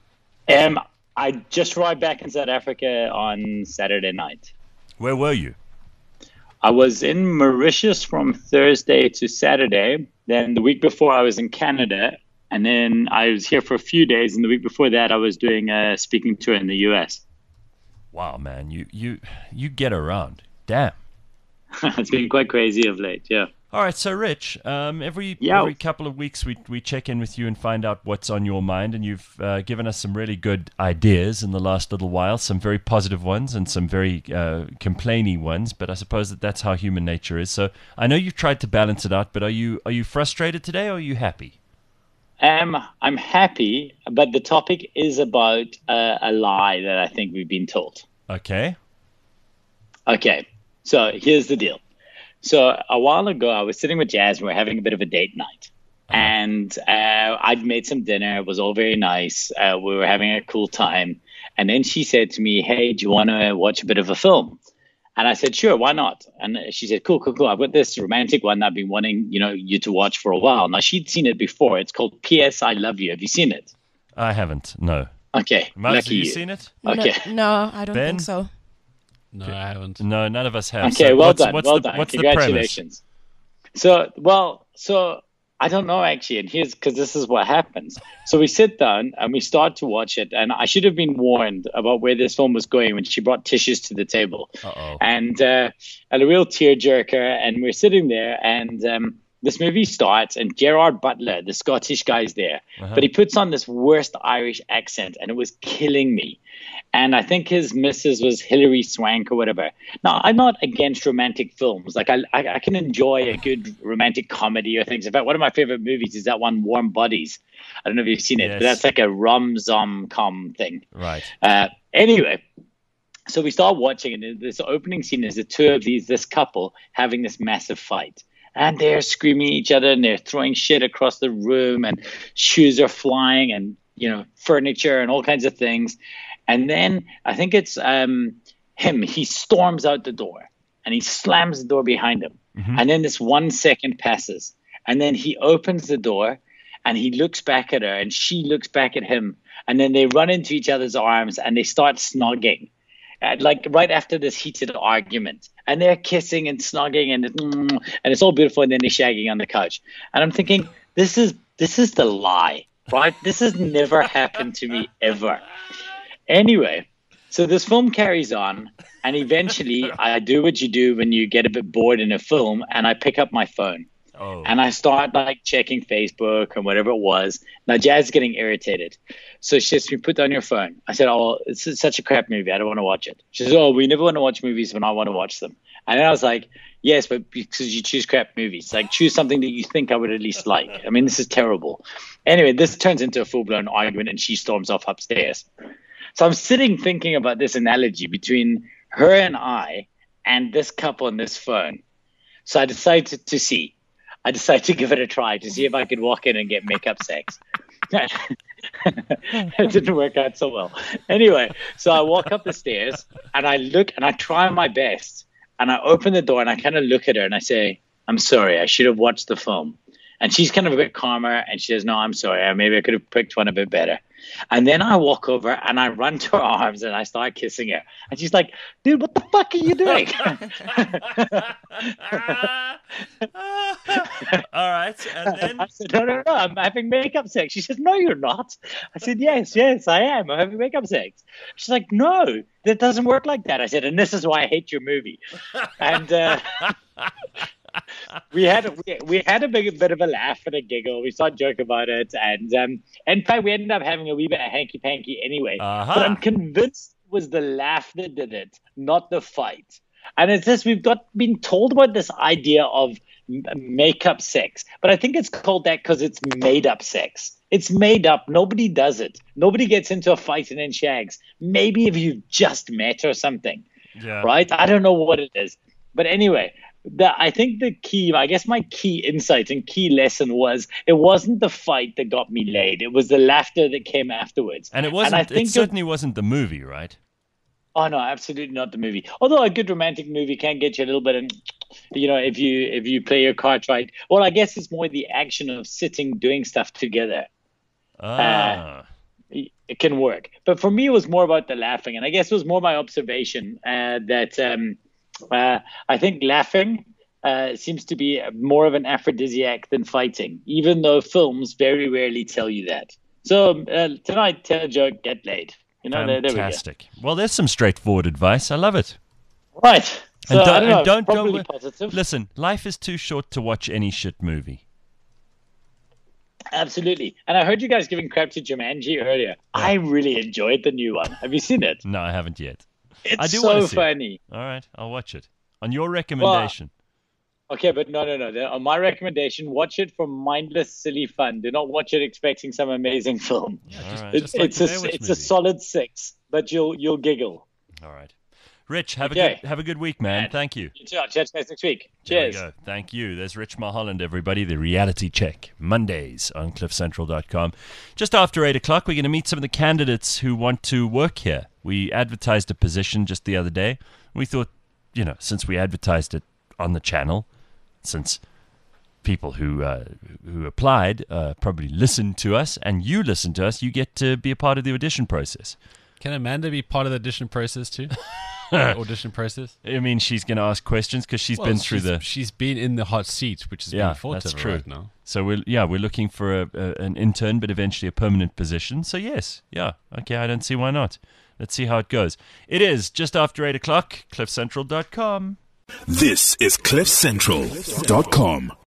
I just arrived back in South Africa on Saturday night. Where were you? I was in Mauritius from Thursday to Saturday. Then the week before I was in Canada. And then I was here for a few days. And the week before that, I was doing a speaking tour in the U.S. Wow, man. You get around. Damn. It's been quite crazy of late, yeah. All right, so Rich, every couple of weeks we check in with you and find out what's on your mind, and you've given us some really good ideas in the last little while, some very positive ones and some very complainy ones, but I suppose that's how human nature is. So I know you've tried to balance it out, but are you frustrated today or are you happy? I'm happy, but the topic is about a lie that I think we've been told. Okay, so here's the deal. So a while ago, I was sitting with Jazz and we were having a bit of a date night. And I'd made some dinner. It was all very nice. We were having a cool time. And then she said to me, hey, do you want to watch a bit of a film? And I said, sure, why not? And she said, cool. I've got this romantic one I've been wanting you to watch for a while. Now, she'd seen it before. It's called P.S. I Love You. Have you seen it? I haven't, no. Okay, Maz, lucky have you seen it? Okay. No, I don't Ben? think so. No, I haven't. No, none of us have. Okay, So well what's done. What's Congratulations. So I don't know actually, and because this is what happens. So we sit down and we start to watch it, and I should have been warned about where this film was going when she brought tissues to the table. And a real tearjerker, and we're sitting there, and this movie starts, and Gerard Butler, the Scottish guy's there, but he puts on this worst Irish accent, and it was killing me. And I think his missus was Hilary Swank or whatever. Now, I'm not against romantic films. Like, I can enjoy a good romantic comedy or things. In fact, one of my favorite movies is that one, Warm Bodies. I don't know if you've seen it, but that's like a rom-com thing. Right. Anyway, so we start watching, and this opening scene is the two of this couple having this massive fight. And they're screaming at each other, and they're throwing shit across the room, and shoes are flying, and, furniture and all kinds of things. And then I think it's him. He storms out the door and he slams the door behind him. Mm-hmm. And then this 1 second passes. And then he opens the door and he looks back at her and she looks back at him. And then they run into each other's arms and they start snogging. Like right after this heated argument. And they're kissing and snogging and it's all beautiful. And then they're shagging on the couch. And I'm thinking, this is the lie, right? This has never happened to me ever. Anyway, so this film carries on, and eventually I do what you do when you get a bit bored in a film, and I pick up my phone. Oh. And I start checking Facebook or whatever it was. Now Jazz is getting irritated. So she says, put down your phone. I said, oh, it's such a crap movie. I don't want to watch it. She says, oh, we never want to watch movies when I want to watch them. And then I was like, yes, but because you choose crap movies. Like, choose something that you think I would at least like. I mean, this is terrible. Anyway, this turns into a full-blown argument, and she storms off upstairs. So I'm sitting thinking about this analogy between her and I and this couple on this phone. So I decided to see. I decided to give it a try to see if I could walk in and get makeup sex. It didn't work out so well. Anyway, so I walk up the stairs and I look and I try my best. And I open the door and I kind of look at her and I say, I'm sorry, I should have watched the film. And she's kind of a bit calmer and she says, no, I'm sorry. Maybe I could have picked one a bit better. And then I walk over and I run to her arms and I start kissing her. And she's like, dude, what the fuck are you doing? All right. And then I said, no, I'm having makeup sex. She says, no, you're not. I said, yes, I am. I'm having makeup sex. She's like, no, that doesn't work like that. I said, and this is why I hate your movie. And we had a bit of a laugh and a giggle. We started joking about it, and in fact, we ended up having a wee bit of hanky panky anyway. But I'm convinced it was the laugh that did it, not the fight. And it's this: we've been told about this idea of makeup sex, but I think it's called that because it's made up sex. It's made up. Nobody does it. Nobody gets into a fight and then shags. Maybe if you've just met or something, right? I don't know what it is, but anyway. I think the key, I guess my key insight and key lesson was it wasn't the fight that got me laid. It was the laughter that came afterwards. And it wasn't. And it certainly wasn't the movie, right? Oh no, absolutely not the movie. Although a good romantic movie can get you a little bit, if you play your cards right. Well, I guess it's more the action of sitting doing stuff together. It can work, but for me, it was more about the laughing, and I guess it was more my observation that. I think laughing seems to be more of an aphrodisiac than fighting, even though films very rarely tell you that. So tonight, tell a joke, get laid. Fantastic. There we go. Well, there's some straightforward advice. I love it. Right. So, don't positive. Listen, life is too short to watch any shit movie. Absolutely. And I heard you guys giving crap to Jumanji earlier. Yeah. I really enjoyed the new one. Have you seen it? No, I haven't yet. It's so funny. All right, I'll watch it. On your recommendation. Well, okay, but no. On my recommendation, watch it for mindless, silly fun. Do not watch it expecting some amazing film. Yeah, it's a solid 6, but you'll giggle. All right. Rich, have a good week, man. Thank you. You too. I'll chat next week. Cheers. There we go. Thank you. There's Rich Mulholland, everybody. The Reality Check, Mondays on cliffcentral.com. Just after 8 o'clock, we're going to meet some of the candidates who want to work here. We advertised a position just the other day. We thought, since we advertised it on the channel, since people who applied probably listened to us, and you listen to us, you get to be a part of the audition process. Can Amanda be part of the audition process too? Audition process? I mean, she's going to ask questions because she's been through she's been in the hot seat, which has been fought that's over true. Right now. So we're looking for an intern, but eventually a permanent position. So yes, okay, I don't see why not. Let's see how it goes. It is just after 8 o'clock. CliffCentral.com. This is CliffCentral.com.